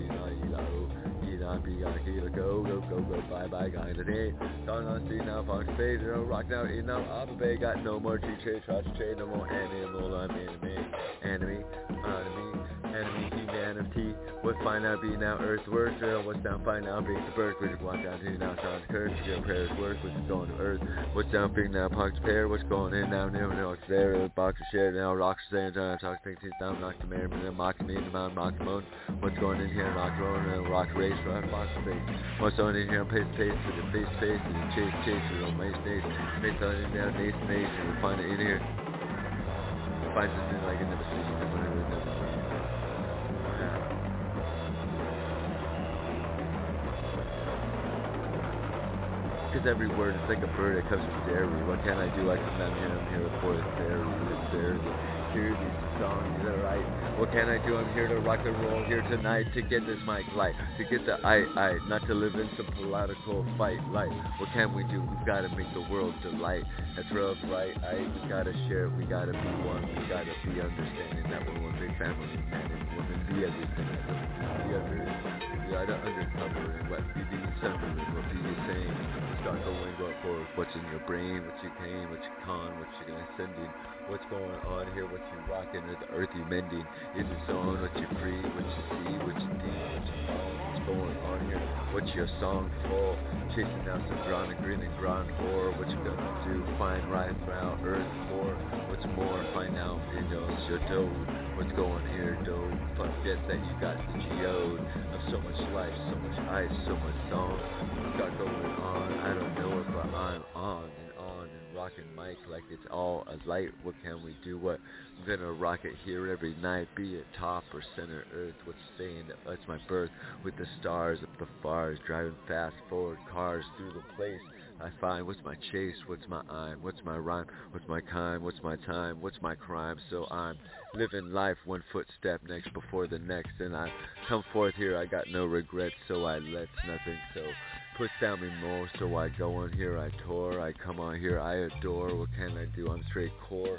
go, bye, guy today. Don't on see now, fox fade, rock now, eat now, up a bay, got no more trade, no more animal, I'm enemy, humanity. What find out be now earth's work, what's down find out being the birth, which walk down to now sounds curse, your prayers work, which is going to earth. What's down being now pox pair, what's going in now, no, there, box of share, now rocks saying, talk things down, knock the mayor, mock me in the mountain, mock the moon. What's going in here, rock rolling, rock race, rock box face. What's going in here, pace, to the face, to the chase, to the mace, face on in there, nace, you'll find it in here. Find something like in the machine, because every word is like a bird, it comes from dairy. What can I do? I come down here, I'm here for it, there. Hear these songs, alright. What can I do? I'm here to rock and roll here tonight to get this mic light, to get the I, not to live in some political fight light. What can we do? We've got to make the world delight. That's real right. We got to share, we got to be one, we got to be understanding that we're one big family, man and woman, be everything. We got to undercover and what be the center and what be the same. Start going forward. What's in your brain, what you came, what you con, what you're gonna send in. What's going on here, what you rocking, is the earth you mending, is it on, what you free, what you see, what you think, what you follow, what's going on here, what's your song for, chasing down some ground and grin and ground for, what you gonna do, find right around earth for, what's more, find out, your dough, what's going here, dough, forget that you got the geode of so much life, so much ice, so much song, what's got going on, I don't know it, but I'm on and rocking mic like it's all a light. What can we do? What I'm gonna rock it here every night, be it top or center earth. What's saying that's my birth with the stars up the fars, driving fast forward cars through the place. I find what's my chase, what's my I'm, what's my rhyme, what's my kind, what's my time, what's my crime. So I'm living life one footstep next before the next, and I come forth here. I got no regrets, so I let nothing so push down me more. So I go on here, I tour, I come on here, I adore. What can I do? I'm straight core.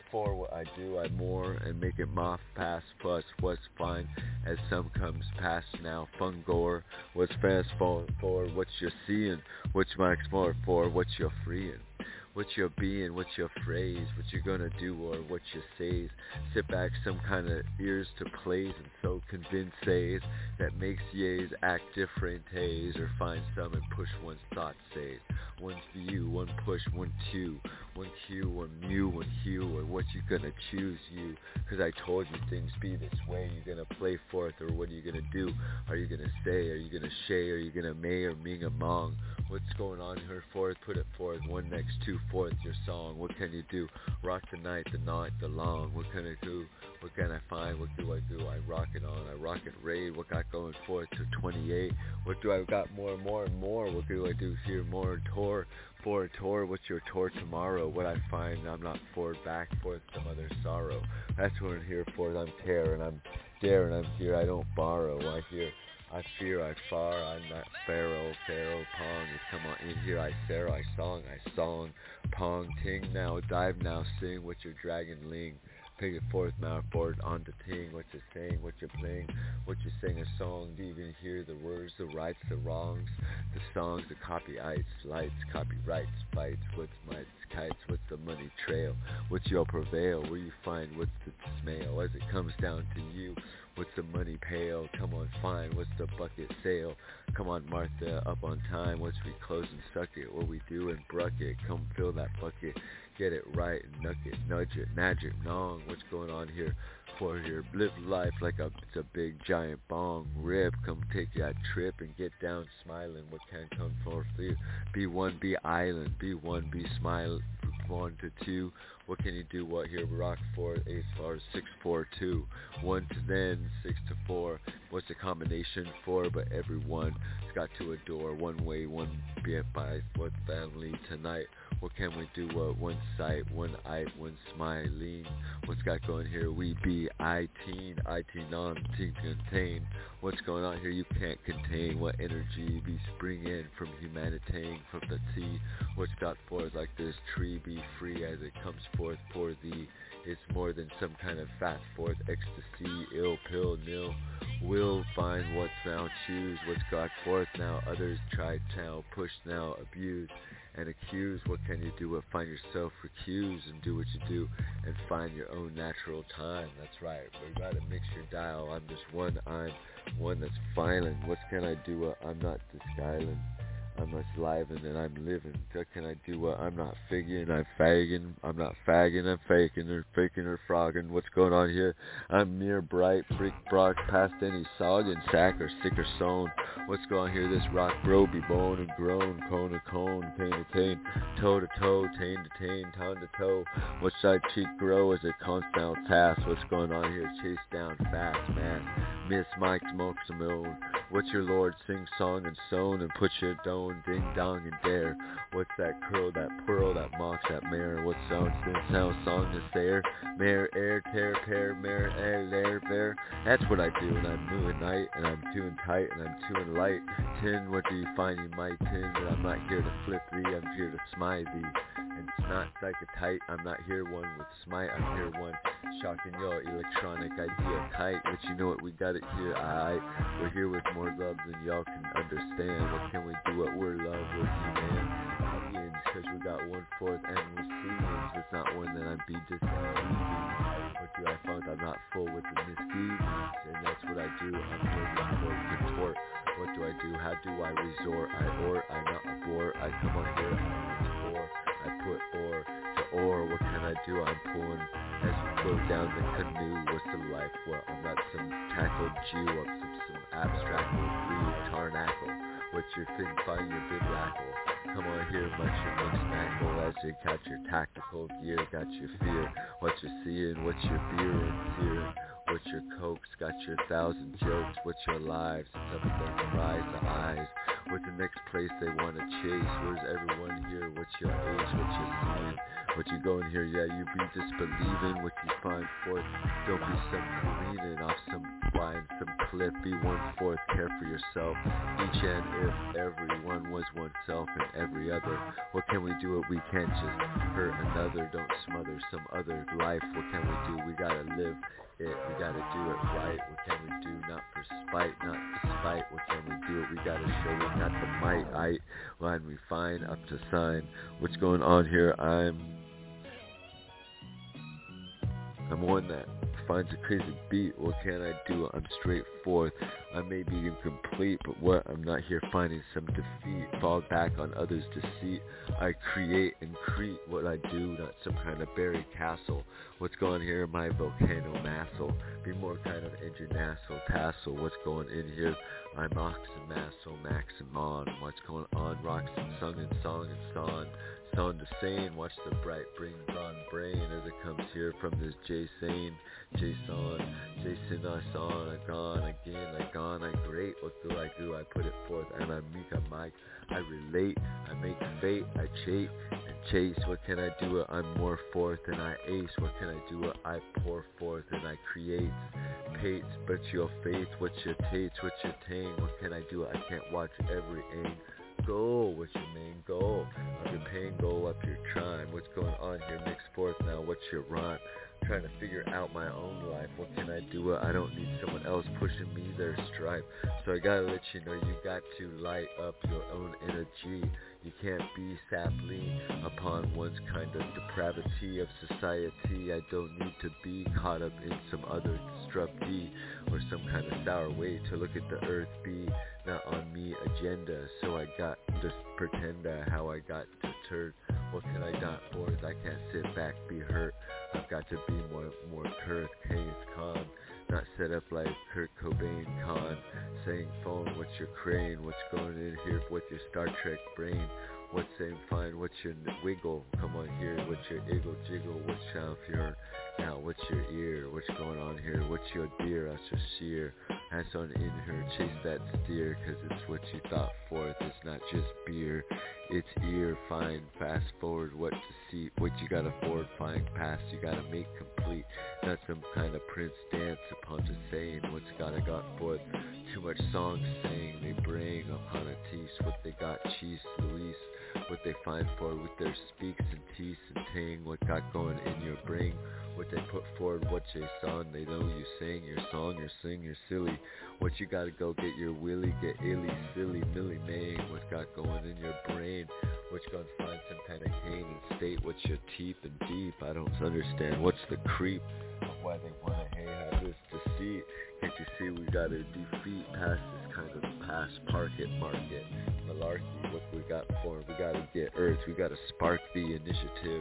for what I do, I more and make it moth past fuss. What's fine as some comes past now. Fun gore, what's fast falling for, what you're seeing, what you might explore for, what you're freeing. What you're being, what your phrase, what you're gonna do or what you says. Sit back, some kind of ears to plays and so convince says that makes yays act different haze or find some and push one's thoughts says. One's view, one push, one two, one cue, one mew, one hue, or what you gonna choose you. Cause I told you things be this way, you gonna play forth or what are you gonna do? Are you gonna say, are you gonna shay, are you gonna may or ming among? What's going on here forth, put it forth, one next two forth your song. What can you do? Rock the night, the long. What can I do? What can I find? What do? I rock it on, I rock it raid. What got going forth to 28? What do I got more and more and more? What do I do here more tour? For a tour, what's your tour tomorrow? What I find, I'm not forward back for some other sorrow. That's what I'm here for. I'm tear and I'm dare and I'm here. I don't borrow. I hear. I fear, I far, I'm not pharaoh, pong, you come on in here, I song, pong, ting now, dive now, sing, what your dragon ling, pick it forth, mouth forward, on to ting, what you're saying, what you're playing, what you sing a song, do you even hear the words, the rights, the wrongs, the songs, the copyrights, lights, copyrights, fights, what's mites, kites, what's the money trail, what's your prevail, where you find, what's the smell, as it comes down to you. What's the money pail? Come on, fine. What's the bucket sale? Come on, Martha, up on time. What's we close and suck it? What we do and bruck it? Come fill that bucket. Get it right and nuck it, nudge it, magic, nong. What's going on here? For here, live life like it's a big giant bong. Rip, come take that trip and get down smiling. What can come forth here? Be one, be island. Be one, be smile. 1 to 2. What can you do? What here? Rock 4, 8 stars, 6, 4, 2. 1 to then, 6 to 4. What's the combination for? But everyone has got to adore. One way, one be by what family tonight. What can we do? What one sight, one eye, one smiling. What's got going here? We be I-teen on, teen contain. What's going on here? You can't contain. What energy be spring in from humanity, from the sea. What's got forth like this tree be free as it comes forth for thee. It's more than some kind of fat forth ecstasy, ill pill, nil. Will find what's now choose, what's got forth now. Others try now, push now, abuse and accuse. What can you do? But find yourself recused and do what you do and find your own natural time. That's right. We gotta mix your dial. I'm just one. I'm one that's violent. What can I do? I'm not disguiling. I'm just living and I'm living. What can I do? I'm not figuring, I'm fagging. I'm not fagging, I'm faking or frogging. What's going on here? I'm mere bright, freak brock, past any sogging, sack or sick or sewn. What's going on here? This rock bro be bone and grown, cone to cone, cane to cane, toe to toe, tane to tane, tongue to toe. What side cheek grow as it constant task? What's going on here? Chase down fast, man. Miss Mike smokes some own. What's your lord sing song and sewn and put your dome ding dong and dare? What's that curl, that pearl, that mocks, that mare? What sound song to say? Mare, air, tear, pair, mare, air, lair, bear. That's what I do, and I'm new at night, and I'm doing tight, and I'm doing light. Tin, what do you find you might tin? But I'm not here to flip thee, I'm here to smite thee. And it's not like a tight, I'm not here one with smite, I'm here one shocking your electronic idea tight. But you know what, we got it here, alright. We're here with more love than y'all can understand. What can we do? What we're love with you, man. Cause we got 1/4 animal seasons. It's not one that I'm be disillusioned. What do I find? I'm not full with the misgivings, and that's what I do. I'm here for contort. What do I do? How do I resort? I not abort. I come on here, I explore. I put ore to ore. What can I do? I'm pulling as you float down the canoe. What's the life? What? I'm not some tackled Jew. I'm some abstract weed tarnacle. What's your thing? Find your big lackle. Come on here, much your mixed knackle as you got your tactical gear, got your fear, what you seeing, what's your beer and searing, what's your cokes, got your 1,000 jokes, what's your lives, it's up against rise the eyes, What's the next place they want to chase? Where's everyone here? What's your age? What's your sign? What you going here? Yeah, you be just believing what you find forth. Don't be some careening off some line, some cliff. Be 1/4. Care for yourself. Each and if everyone was oneself and every other. What can we do? We can't just hurt another. Don't smother some other life. What can we do? We gotta live it. We gotta do it right. What can we do? Not for spite, not despite. What can we do? We gotta show we got the might. Line we find up to sign. What's going on here? I'm one that finds a crazy beat. What can I do? I'm straightforward. I may be incomplete, but what? I'm not here finding some defeat. Fall back on others' deceit. I create and create what I do, not some kind of buried castle. What's going here? My volcano massel. Be more kind of international tassel. What's going in here? I'm Oxymassel, Maximon. What's going on? Rocks and sung and song and song. Sound the same, watch the bright bring on brain as it comes here from this Jason, I saw, I gone again, I gone, I great. What do? I put it forth and I make a mic. I relate, I make fate, I chase and chase. What can I do? I'm more forth and I ace. What can I do? I pour forth and I create. Pates, but your faith, what's your taste, what's your tang? What can I do? I can't watch every aim. Goal, what's your main goal? Of your pain, goal up your trying. What's going on here? Mix forth now, what's your rhyme? Trying to figure out my own life. What can I do? I don't need someone else pushing me their stripe. So I gotta let you know you got to light up your own energy. You can't be sapling upon one's kind of depravity of society. I don't need to be caught up in some other disruptee or some kind of sour way to look at the earth be not on me agenda. So I got just pretend how I got deterred. What can I not forth? I can't sit back, be hurt. I've got to be more Kurt Haynes Khan. Not set up like Kurt Cobain Khan. Saying phone, what's your crane? What's going in here with your Star Trek brain? What's saying fine? What's your wiggle? Come on here. What's your iggle jiggle? What's sound your now? What's your ear? What's going on here? What's your deer? That's your seer. Hands on in her, chase that steer, cause it's what you thought forth. It's not just beer, it's ear. Find fast forward what to see, what you gotta forward, find past, you gotta make complete. Not some kind of Prince dance upon just saying what's gotta got forth. Too much songs saying they bring upon a tease what they got, cheese, Luis. What they find for with their speaks and teeth and tang, what got going in your brain, what they put forward, what they song, they know you sing your song, you sing, you're silly, what you gotta go get your willy, get illy, silly, milly, main, what's got going in your brain, what you gonna find some kind of cane and state, what's your teeth and deep, I don't understand, what's the creep, of why they wanna have this deceit, can't you see we gotta defeat past this kind of past market, malarkey, what we got for, we gotta get earth, we gotta spark the initiative,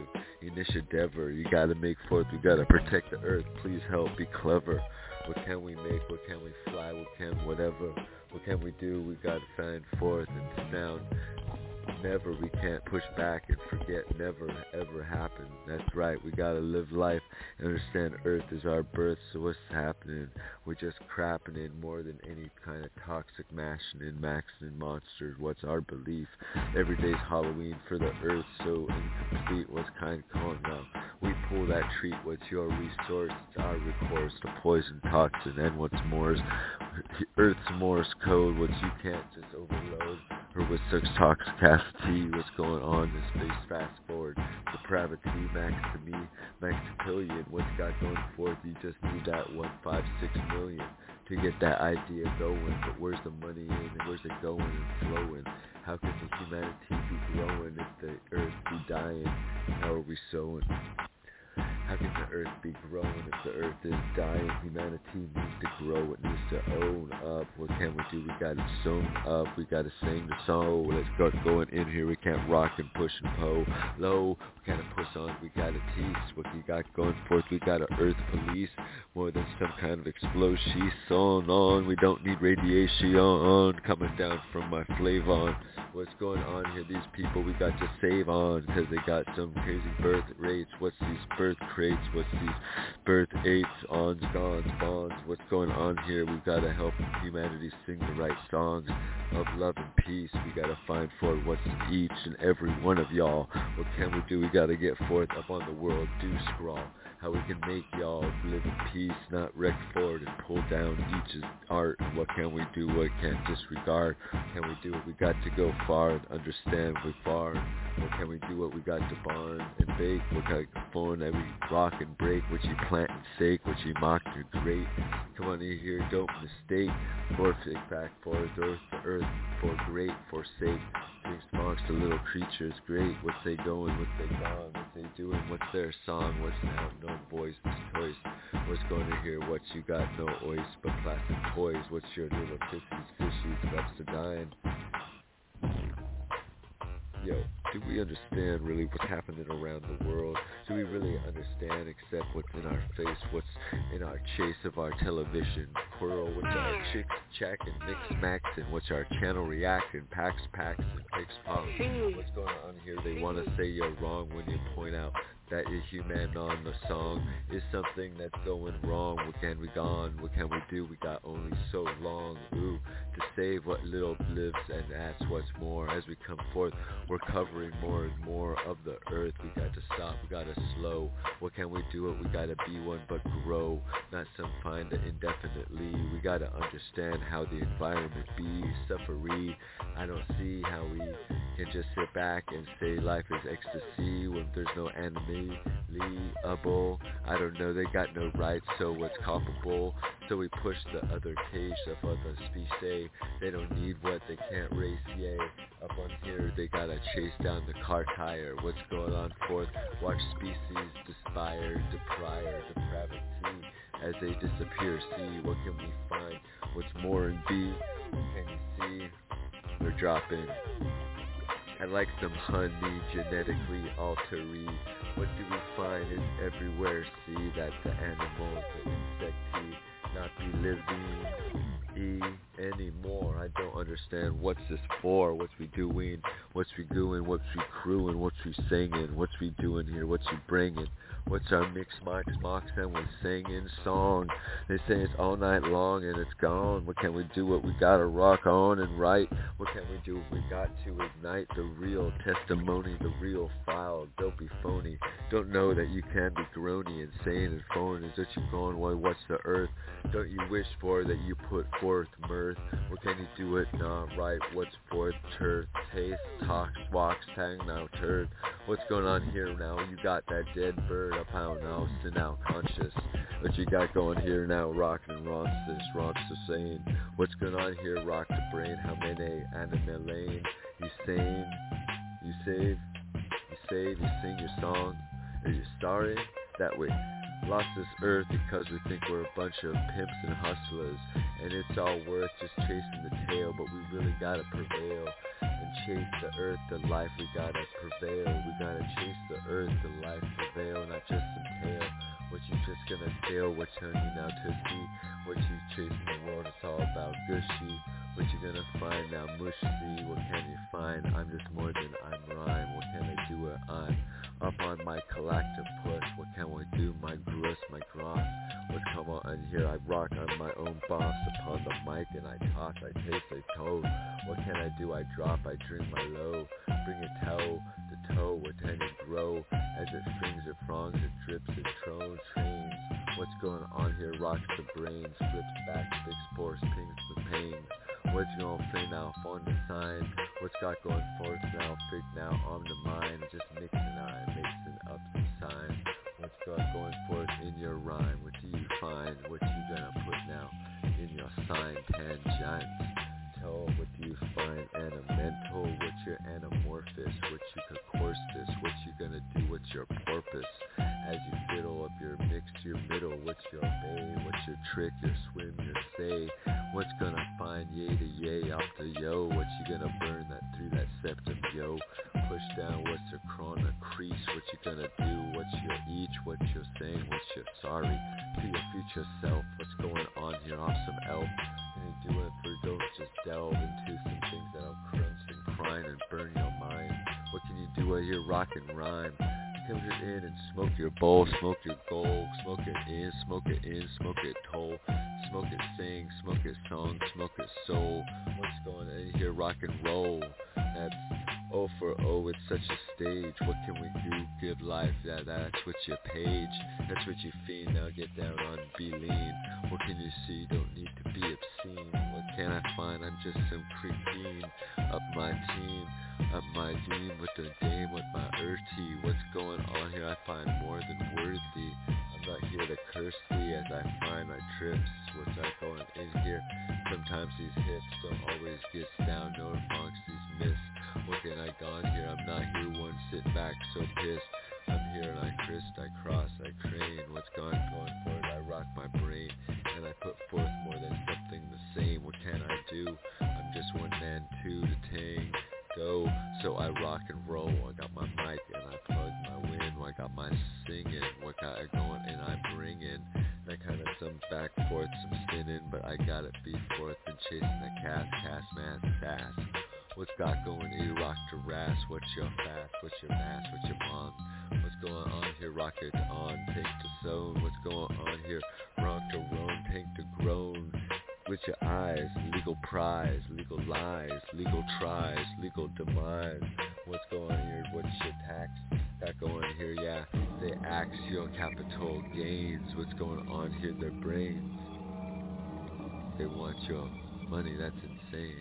you gotta make forth, we gotta protect the earth, please help, be clever, what can we make, what can we fly, whatever, what can we do, we gotta find forth and sound, never, we can't push back and forget never ever happened. That's right, we gotta live life and understand earth is our birth. So what's happening? We're just crapping in more than any kind of toxic mashing in, maxing in monsters. What's our belief? Every day's Halloween for the earth, so incomplete. What's kind of calling now? We pull that treat, what's your resource? It's our recourse to poison, toxin, and what's more's earth's Morse code, what you can't just overload. Or with such toxicity, what's going on in this space, fast forward, depravity, max to me, maximilian, what's got going forth, you just need that 156 million to get that idea going, but where's the money in, and where's it going and flowing, how can the humanity be growing if the earth be dying, how are we sowing? How can the earth be growing if the earth is dying? Humanity needs to grow, it needs to own up. What can we do? We gotta sewn up, we gotta sing the song. Let's go going in here, we can't rock and push and pull low. We gotta push on, we gotta tease. What we got going forth, we got a earth police. More than some kind of explosion, on. We don't need radiation coming down from my flavon. What's going on here? These people we got to save on, cause they got some crazy birth rates. What's these birth crates, what's these birth eights, ons, gons, bonds, what's going on here? We've got to help humanity sing the right songs of love and peace. We got to find forth what's in each and every one of y'all. What can we do? We got to get forth up on the world, do scrawl. How we can make y'all live in peace, not wreck forward and pull down each's art. And what can we do? What can't disregard? Can we do it? We got to go far and understand we far. What can we do? What we got to barn and bake? What got to phone every rock and break? What you plant and sake? What you mock and great? Come on in here, don't mistake. Forsake back for the earth, for great, forsake. Big sparks to little creatures, great. What's they going? What's they gone? What's they doing? What's their song? What's now? No voice, choice. What's going to hear? What you got? No oist, but plastic toys. What's your little pissies, fishies, guts to dying? Yo, do we understand really what's happening around the world? Do we really understand except what's in our face, what's in our chase of our television? Quarrel with our chicks, check and mix max, and what's our channel reacting, packs and picks pounds. What's going on here? They want to say you're wrong when you point out that is human on the song is something that's going wrong. What can we gone? What can we do? We got only so long. Ooh, to save what little lives, and that's what's more. As we come forth, we're covering more and more of the earth. We got to stop. We got to slow. What can we do? It. We got to be one, but grow. Not some find it indefinitely. We got to understand how the environment be. Suffery. I don't see how we can just sit back and say life is ecstasy when there's no enemy. Leeable. I don't know, they got no rights, so what's culpable? So we push the other cage of other species. They don't need what they can't race, yay. Up on here, they gotta chase down the car tire. What's going on forth? Watch species despire, depravity, as they disappear. See, what can we find? What's more in B? Can you see? They're dropping. I like some honey, genetically altered. What do we find is everywhere. See that the animals, the insecty, not be living anymore. I don't understand what's this for, what's we doing, what's we crewing, what's we singing, what's we doing here, what's we bringing. What's our mix, mocks, and we're singing song. They say it's all night long and it's gone. What can we do? What we gotta rock on and write. What can we do? We got to ignite the real testimony, the real file. Don't be phony. Don't know that you can be groany and saying and phone. Is that you going, well, what's the earth? Don't you wish for that you put forth mirth? What can you do it? Not right. What's forth? Turf, taste, talks, walks, tang, now turd. What's going on here now? You got that dead bird up how now, sit now conscious. What you got going here now? Rockin' and rocks the same. What's going on here? Rock the brain. How many animal lane? You sane? You save? You save? You sing your song? Are you sorry? That way. Lost this earth because we think we're a bunch of pimps and hustlers, and it's all worth just chasing the tail, but we really gotta prevail and chase the earth, the life. We gotta prevail. We gotta chase the earth, the life, prevail, not just some tail. What you just gonna tail? What turn you now to see? What you chasing the world? It's all about gushy. What you gonna find now? Mushy. What can you find? I'm just more than I'm rhyme. What can I do? I'm up on my collective push. What can we do? My grus, my gross. What come on in here? I rock. I'm my own boss upon the mic, and I toss, I taste, I toad. What can I do? I drop, I drink my low. Bring it toe to toe. What can it grow? As it strings, it frongs, it drips, it trains. What's going on here? Rocks the brains, flips back, big spores, pings the pain. What's going on now? On the sign. What's got going forth now? Fit now on the mind. Just mixing up some sign. What's got going forth in your rhyme? What do you find? What you gonna put now in your sign? Tangent. What do you find? Animental. What's your anamorphous? What you could course this? What you gonna do? What's your porpoise? As you fiddle up your mix to your middle, what's your bay? What's your trick? Your swim, your say? What's gonna find yay to yay, up to yo? What you gonna burn that through that septum, yo? Push down, what's your chronic crease? What you gonna do? What's your each? What you're saying? What's your sorry? To your future self, what's going on here? Off some elf. Can you do it for don't just delve into some things that'll crunch and crying and burn your mind? What can you do while you're rock and rhyme? Come in and smoke your bowl, smoke your goal, smoke it in, smoke it in, smoke it toll, smoke it sing, smoke it song, smoke it soul. What's going on here? Rock and roll. That's O for O, it's such a stage. What can we do? Give life. That's what you page. That's what you fiend. Now get down on, be lean. What can you see? Don't need to be obscene. What can I find? I'm just some cretin. Up my team, up my team with the dame, with my earthy. What's going on here? I find more than worthy. I'm not here to curse thee as I find my trips. What's I going in here? Sometimes these hips don't always get down, nor amongst these myths. What can I gone here? I'm not here one sit back so pissed. I'm here and I crist, I cross, I crane. What's going forward? I rock my brain and I put forth more than something the same. What can I do? I'm just one man too to tango. So I rock and roll. I got my mic and I plug my wind. I got my singing. What got I going and I bring in. And I kind of some back forth, some spinning, but I got it be forth and chasing the cast mass, sass. What's got going here? Rock to ras. What's your fast? What's your mass? What's your mom? What's going on here? Rock it on, tank to zone. What's going on here? Rock to roam, tank to groan. With your eyes, legal prize, legal lies, legal tries, legal demise. What's going on here? What's your tax? Got going here? Yeah, they axe your capital gains. What's going on here? Their brains. They want your money. That's insane.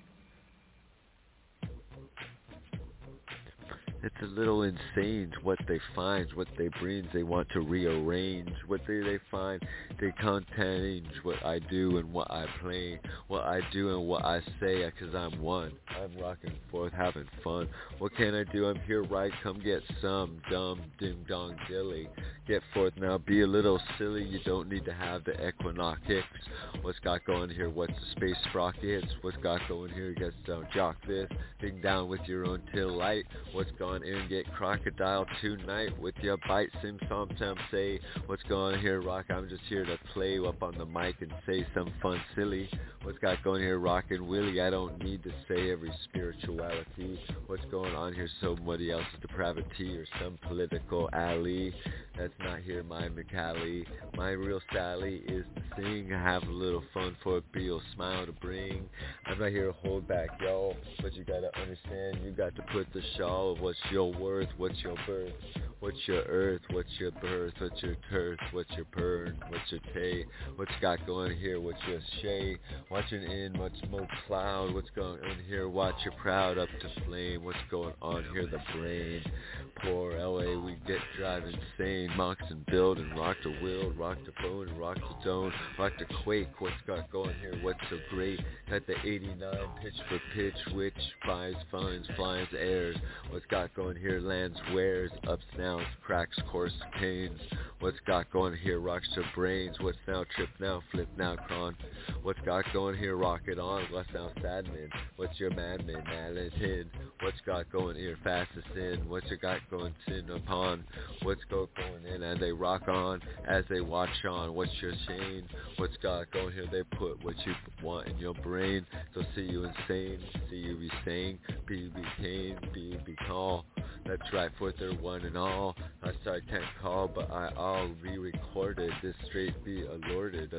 It's a little insane what they find, what they bring. They want to rearrange. What they find, they can't change what I do and what I play, what I do and what I say, cause I'm one. I'm rocking forth, having fun. What can I do? I'm here, right? Come get some dumb ding dong dilly. Get forth now, be a little silly. You don't need to have the equinox. What's got going here? What's the space sprockets? What's got going here? Get some jock this. Ding down with your own till light. What's going in and get crocodile tonight with your bite sim some say what's going on here, rock. I'm just here to play up on the mic and say some fun silly. What's got going here, rockin' Willie? I don't need to say every spirituality. What's going on here? Somebody else's depravity or some political alley. That's not here my McCallie. My real Sally is to sing, have a little fun for a real smile to bring. I'm not here to hold back, y'all, but you gotta understand, you got to put the shawl of what's your worth, what's your birth, what's your earth, what's your birth, what's your turf, what's your burn, what's your tay, what's got going here, what's your shay, watching in, what's smoke cloud, what's going on here, watch your proud up to flame, what's going on here, the brain, poor LA, we get drive insane, mocks and build and rock the will, rock the bone and rock the zone, rock the quake, what's got going here, what's so great, at the 89, pitch for pitch, which buys, finds, flies, airs, what's got going here, lands, wears, ups, downs, cracks, course, canes, what's got going here, rocks to brains, what's now trip now, flip now, con, what's got going here, rock it on, what's now sadman, what's your madman, malatin, what's got going here, fastest in, what's your got going sin upon, what's going in, and they rock on, as they watch on, what's your shame, what's got going here, they put what you want in your brain, they'll see you insane, see you be sane, be cane, be tall, that's right, for their one and all, I can't call, but I all re-recorded, this straight be alerted,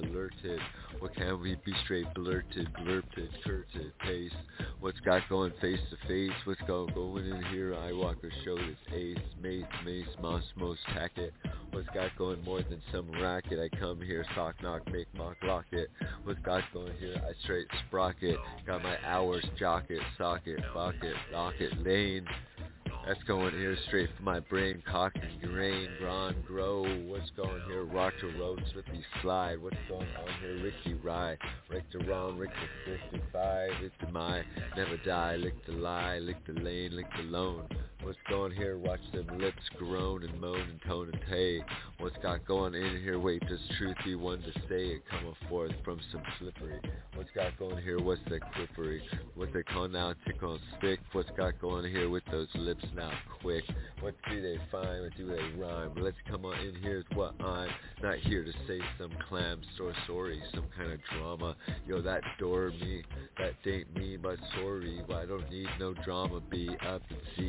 what can we be straight blurted, curted, pace, what's got going face to face, what's going in here, I walk or show this ace, mace, most tacket, what's got going more than some racket, I come here, sock knock, make mock locket, what's got going here, I straight sprocket, got my hours, jocket, socket, bucket, locket, lane, that's going here straight from my brain, cock and grain, grown, grow, what's going here, rock to road, slippy slide, what's going on here, Ricky Rye, Rick to wrong, Rick to 55, lick to my, never die, lick the lie, lick the lane, lick the lone, what's going here, watch them lips groan and moan and tone and tay, what's got going in here, wait, does truth be one to say it, come forth from some slippery, what's got going here, what's that clippery, what they call now, tickle and stick, what's got going here with those lips now quick, what do they find, what do they rhyme, let's come on in, here's what I'm not here to say some clam store sorry, some kind of drama, yo that door me, that ain't me, but sorry, well, I don't need no drama, be up and see what the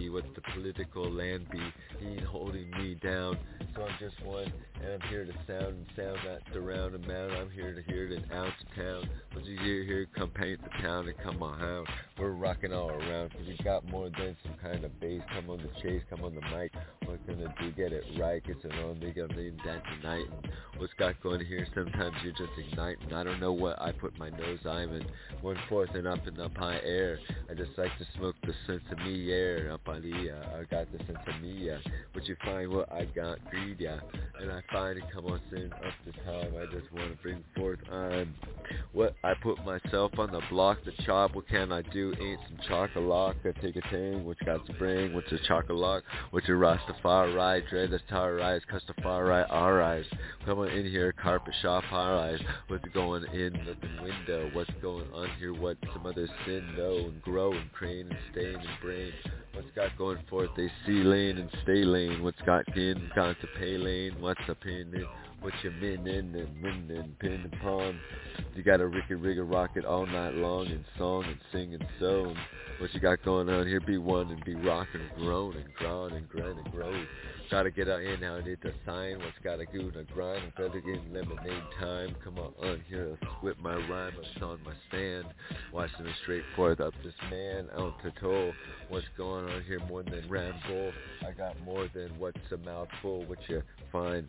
political land be. He ain't holding me down. So I'm just one, and I'm here to sound that surround and mount. I'm here to hear it out to town. But you here, come paint the town and come on hound. We're rocking all around, cause we got more than some kind of bass. Come on the chase, come on the mic. What gonna do? Get it right. Get it on. They gonna need that tonight. And what's got going here? Sometimes you're just igniting. I don't know what I put my nose. I'm in 1/4 and up high air. I just like to smoke the sense of me air. Up on the, I got the sense of me. What you find? What I got? Greed, yeah. And I find it come on sin up the time. I just want to bring forth. I'm what I put myself on the block. The chop. What can I do? Ain't some chocolate. I take a tang. What you got to bring? What's a chocolate? What's your Rastafari? Dread that's Tari's. Custafari. Our eyes. Come on in here. Carpet shop. Our eyes. What's going in the window? What's going on here? What some other sin know and grow and crane and stain and brain. What's got going forth? They see lane and stay lane. What's got in? Got to pay lane. What's up in it? What you min in and win and pin and pawn. You gotta rig a rocket all night long and song and sing and sew. What you got going on here? Be one and be rockin' and grown and grown and grind and grow. Gotta get out in now and hit the sign. What's gotta go to grind and better get lemonade time. Come on here, whip my rhyme, it's on my stand. Watching it straight forth up this man out to toll. What's going on here more than ramble? I got more than what's a mouthful. What you find?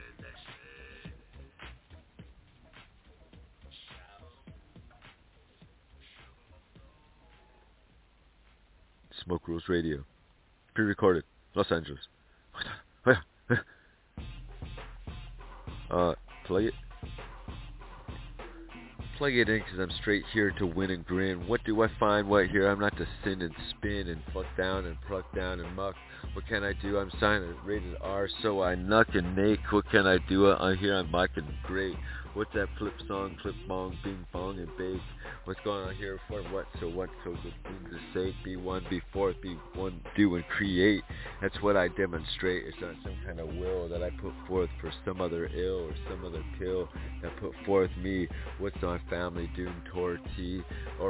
Smoke Rules Radio. Pre-recorded. Los Angeles. Plug it. Plug it in because I'm straight here to win and grin. What do I find? What here? I'm not to sin and spin and fuck down and pluck down and muck. What can I do? I'm signing rated R, so I nuck and nake. What can I do? I'm here, I'm micing great. What's that flip song, clip bong, bing bong and bake? What's going on here for what? So good things to say. Be one, be forth, be one, do and create. That's what I demonstrate. It's not some kind of will that I put forth for some other ill or some other pill that put forth me. What's my family doomed torty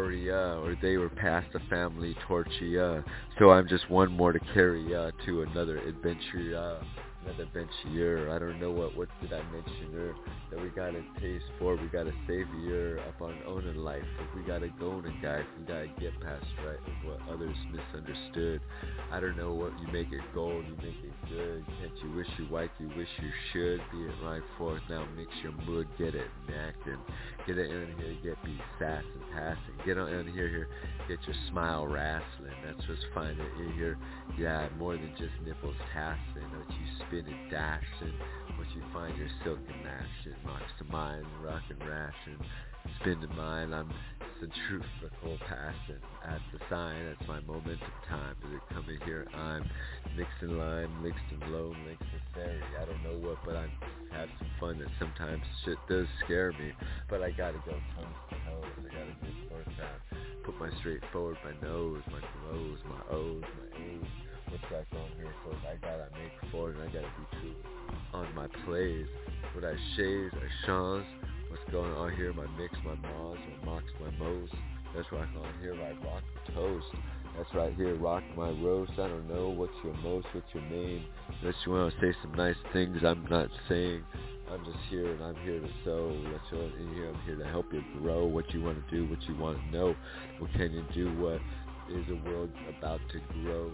or they were past the family torchia. So I'm just one more to carry to another adventure. Another venture. I don't know what did I mention her that we got a taste for. We got a savior up on owning life. If we got to go on a guy, we got to get past right of what others misunderstood. I don't know what you make it gold, you make it good. Can't you wish you white, you wish you should. Be it right forth now, mix your mood, get it and acting. Get it in here, get be sass and passing. Get on in here, get your smile wrestling. That's what's fine in here. Yeah, more than just nipples tassing. What you spin and dashing. What you find your silk and mashing. Marks to mine, rock and ration. Spin to mine, I'm centrifugal passing. At the sign, that's my moment of time. Is it coming here? I'm mixing lime, mixed and low, mixed and fairy. I don't know what, but I have some fun that sometimes shit does scare me. But I gotta go toes to toes. I gotta get forth down. Put my straight forward, my nose, my glows, my O's, my A's. What's that going here for? I gotta make forward and I gotta be true on my plays. What I shades, I shawns. What's going on here? My mix, my maws, my mocks, my mows. That's right on here, I rock the toast. That's right here, rock my roast. I don't know what's your most, what's your name. Unless you want to say some nice things I'm not saying. I'm just here and I'm here to sow. Let's go in here. I'm here to help you grow. What you want to do, what you want to know. What can you do? What is the world about to grow?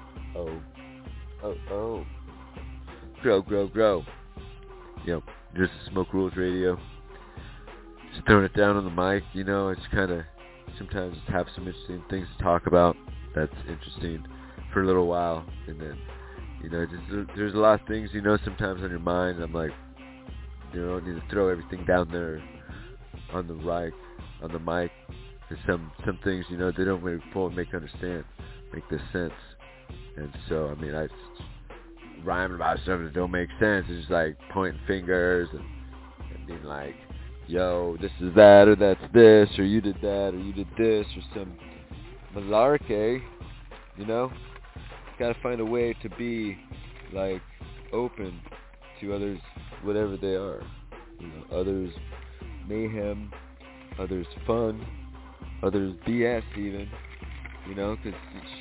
Oh. Grow. Yep, just Smoke Rules Radio. Just throwing it down on the mic, you know, it's kind of, sometimes have some interesting things to talk about that's interesting for a little while, and then, you know, just there's a lot of things, you know, sometimes on your mind. I'm like, you know, need to throw everything down there on the mic, because some things, you know, they don't really fully make this sense, and so, I mean, I rhyme about stuff that don't make sense. It's just like pointing fingers and being like, yo, this is that, or that's this, or you did that, or you did this, or some malarkey, you know? Gotta find a way to be, like, open to others, whatever they are. You know, others mayhem, others fun, others BS even, You know, because,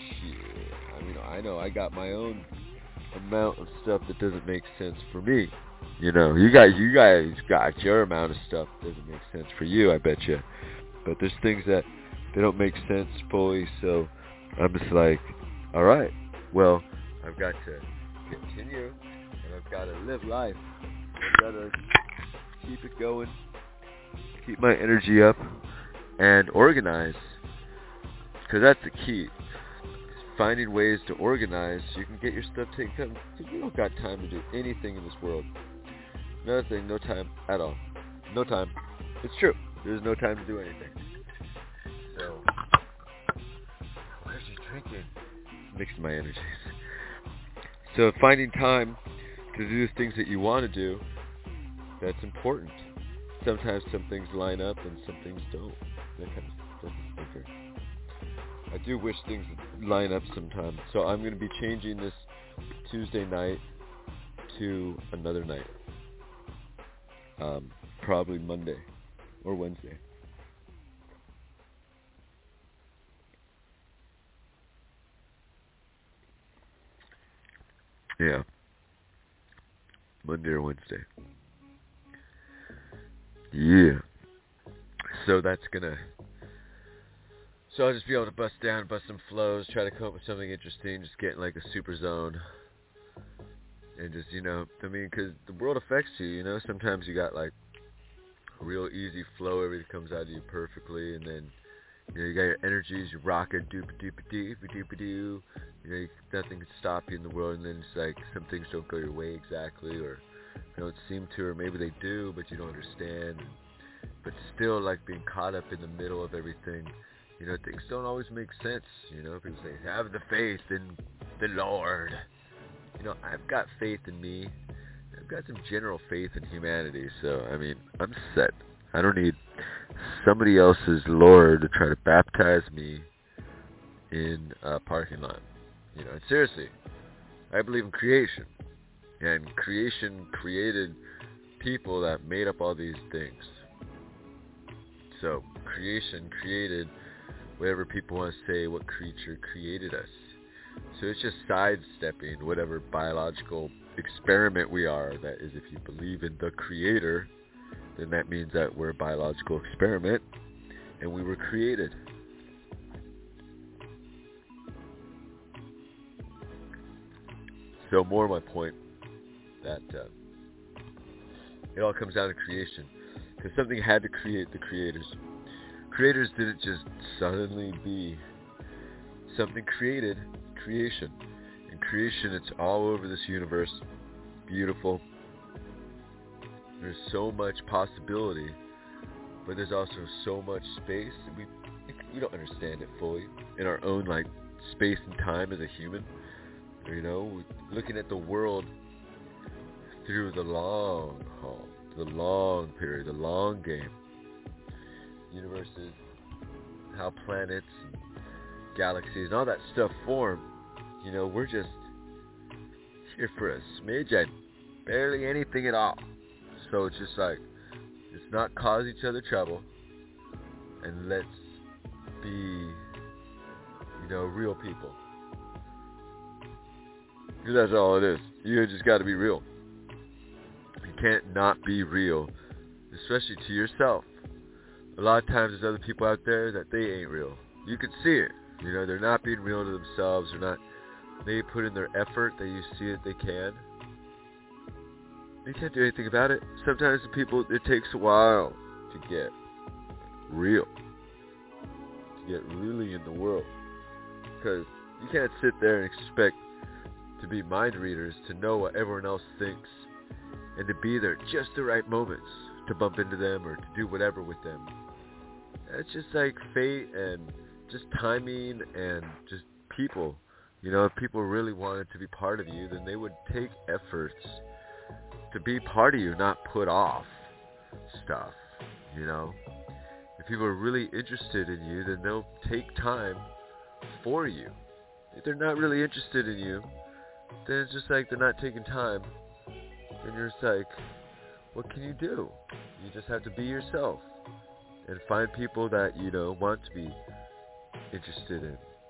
I know I got my own amount of stuff that doesn't make sense for me. You know, you guys got your amount of stuff that doesn't make sense for you, I bet you. But there's things that they don't make sense fully, so I'm just like, all right, well, I've got to continue, and I've got to live life. I've got to keep it going, keep my energy up, and organize, because that's the key. Finding ways to organize, you can get your stuff taken care of. You don't got time to do anything in this world. Another thing, no time at all. No time. It's true. There's no time to do anything. So, why is she drinking? Mixing my energies. So finding time to do the things that you want to do, that's important. Sometimes some things line up and some things don't. That kind of doesn't matter. I do wish things would line up sometime. So I'm going to be changing this Tuesday night to another night. Probably Monday or Wednesday. Yeah. Monday or Wednesday. Yeah. So that's gonna... So I'll just be able to bust some flows, try to come up with something interesting, just get in like a super zone. And just, because the world affects you, sometimes you got like a real easy flow, everything comes out of you perfectly, and then, you got your energies, you rock it, doop-a-doop-a-doop-a-doop-a-doo, nothing can stop you in the world, and then it's like some things don't go your way exactly, or they don't seem to, or maybe they do, but you don't understand. But still, like, being caught up in the middle of everything, things don't always make sense. People say, have the faith in the Lord. I've got faith in me. I've got some general faith in humanity. So, I'm set. I don't need somebody else's Lord to try to baptize me in a parking lot. And seriously, I believe in creation. And creation created people that made up all these things. So, creation created whatever people want to say, what creature created us. So it's just sidestepping whatever biological experiment we are. That is, if you believe in the creator, then that means that we're a biological experiment and we were created. So more my point that it all comes down to creation. Because something had to create the creators. Creators didn't just suddenly be. Something created creation. And creation, it's all over this universe. Beautiful. There's so much possibility, but there's also so much space. We don't understand it fully in our own like space and time as a human. Looking at the world through the long haul, the long period, the long game. Universes, how planets, and galaxies, and all that stuff form. We're just here for a smidgen, barely anything at all. So it's just like, let's not cause each other trouble, and let's be, real people. Because that's all it is. You just got to be real. You can't not be real, especially to yourself. A lot of times there's other people out there that they ain't real. You can see it. They're not being real to themselves. They're not, they put in their effort that you see that they can. You can't do anything about it. Sometimes the people, it takes a while to get real. To get really in the world. Because you can't sit there and expect to be mind readers, to know what everyone else thinks, and to be there just the right moments to bump into them or to do whatever with them. It's just like fate and just timing and just people. If people really wanted to be part of you, then they would take efforts to be part of you, not put off stuff. If people are really interested in you, then they'll take time for you. If they're not really interested in you, then it's just like they're not taking time. Then you're just like, what can you do? You just have to be yourself and find people that want to be interested in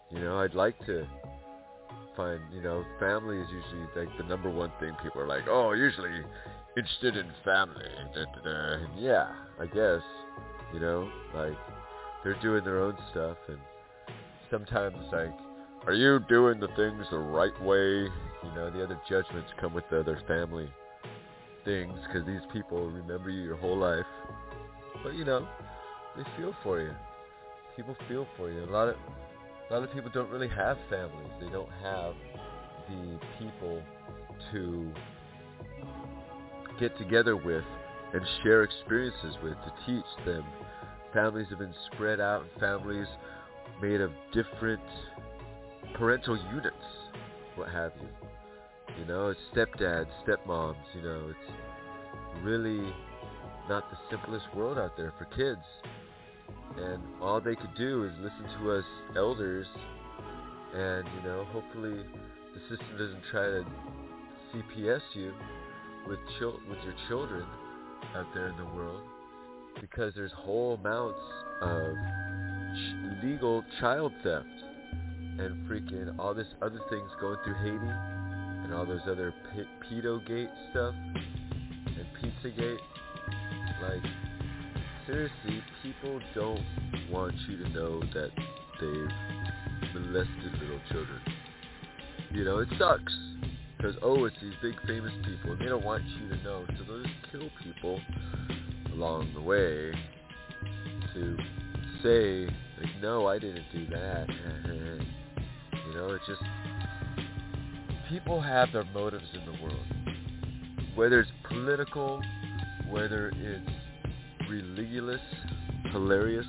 You know, I'd like to find, you know, family is usually like the number one thing people are like, oh, usually interested in family. Da, da, da. And yeah, I guess, you know, like they're doing their own stuff, and sometimes like, are you doing the things the right way? You know, the other judgments come with the other family things, because these people remember you your whole life. But you know, they feel for you. People feel for you. A lot of people don't really have families. They don't have the people to get together with and share experiences with, to teach them. Families have been spread out, and families made of different parental units, what have you. You know, it's stepdads, stepmoms, you know, it's really not the simplest world out there for kids. And all they could do is listen to us elders, and, you know, hopefully the system doesn't try to CPS you with your children out there in the world, because there's whole amounts of legal child theft and freaking all this other things going through Haiti and all those other pedo-gate stuff and Pizzagate. Like, seriously, people don't want you to know that they've molested little children. You know, it sucks, because, oh, it's these big famous people, and they don't want you to know, so they'll just kill people along the way to say, like, no, I didn't do that. You know, it's just, people have their motives in the world. Whether it's political, whether it's religious, hilarious.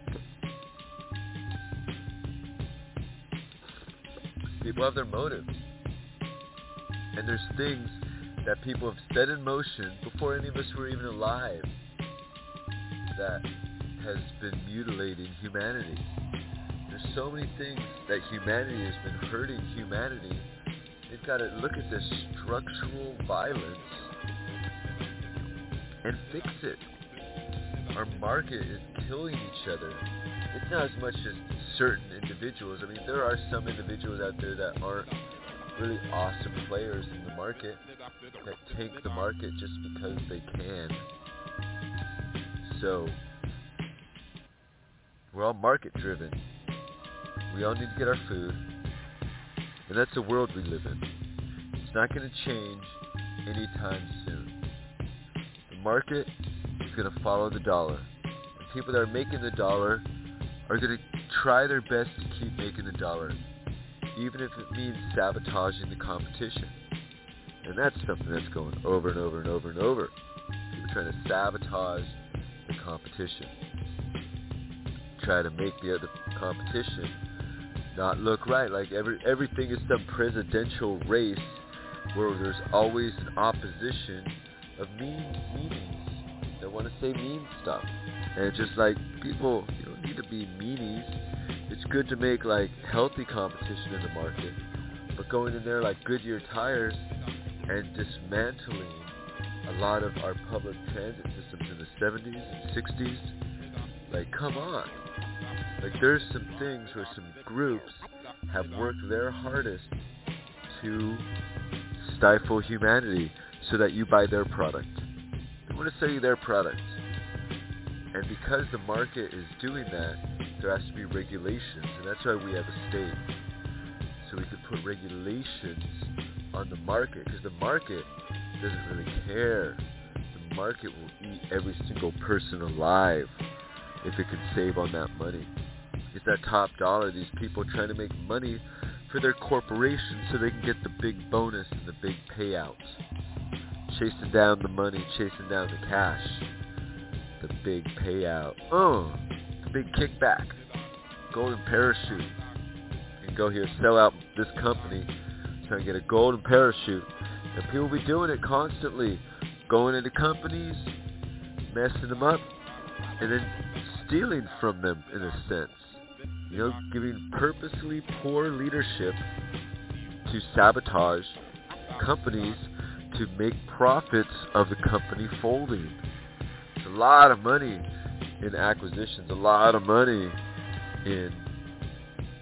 People have their motives. And there's things that people have set in motion before any of us were even alive that has been mutilating humanity. There's so many things that humanity has been hurting humanity. They've got to look at this structural violence and fix it. Our market is killing each other. It's not as much as certain individuals. I mean, there are some individuals out there that aren't really awesome players in the market, that tank the market just because they can. So, we're all market driven. We all need to get our food. And that's the world we live in. It's not going to change anytime soon. The market is going to follow the dollar. And people that are making the dollar are going to try their best to keep making the dollar, even if it means sabotaging the competition. And that's something that's going over and over and over and over. People trying to sabotage the competition. Try to make the other competition not look right. Like everything is some presidential race where there's always an opposition of meanies that want to say mean stuff. And it's just like, people, you don't need to be meanies. It's good to make like healthy competition in the market, but going in there like Goodyear tires and dismantling a lot of our public transit systems in the 70s and 60s, like, come on. Like, there's some things where some groups have worked their hardest to stifle humanity so that you buy their product. They want to sell you their product. And because the market is doing that, there has to be regulations, and that's why we have a state. So we could put regulations on the market, because the market doesn't really care. The market will eat every single person alive if it can save on that money. It's that top dollar, these people trying to make money for their corporations so they can get the big bonus and the big payouts. Chasing down the money, chasing down the cash. The big payout. The big kickback. Golden parachute. You can go here, sell out this company, trying to get a golden parachute. And people will be doing it constantly. Going into companies, messing them up, and then stealing from them in a sense. You know, giving purposely poor leadership to sabotage companies to make profits of the company folding. It's a lot of money in acquisitions, a lot of money in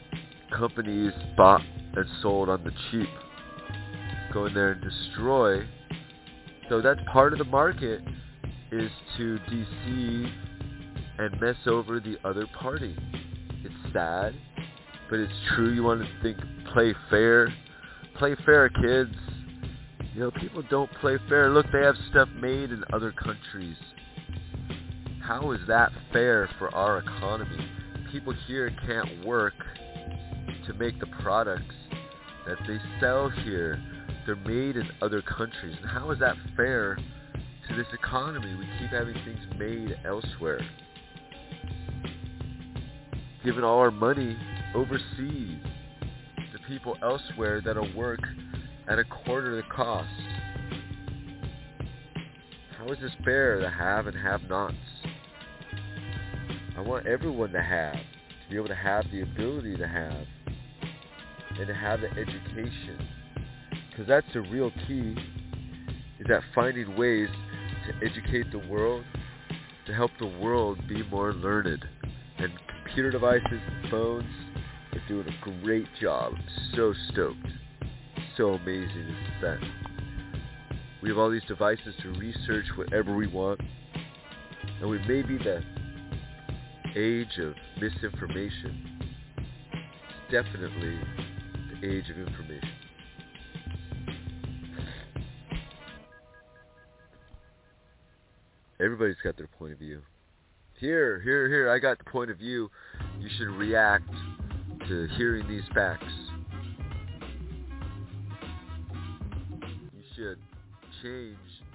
companies bought and sold on the cheap. Go in there and destroy. So that's part of the market, is to deceive and mess over the other party. It's sad, but it's true. You want to think, play fair. Play fair, kids. You know, people don't play fair. Look, they have stuff made in other countries. How is that fair for our economy? People here can't work to make the products that they sell here. They're made in other countries. And how is that fair to this economy? We keep having things made elsewhere. Giving all our money overseas to people elsewhere that'll work at a quarter the cost. How is this fair, the have and have-nots? I want everyone to have, to be able to have the ability to have, and to have the education. Because that's the real key, is that finding ways to educate the world, to help the world be more learned. And computer devices and phones are doing a great job. I'm so stoked. So amazing is that we have all these devices to research whatever we want, and we may be the age of misinformation. It's definitely the age of information. Everybody's got their point of view. Here, I got the point of view. You should react to hearing these facts. You should change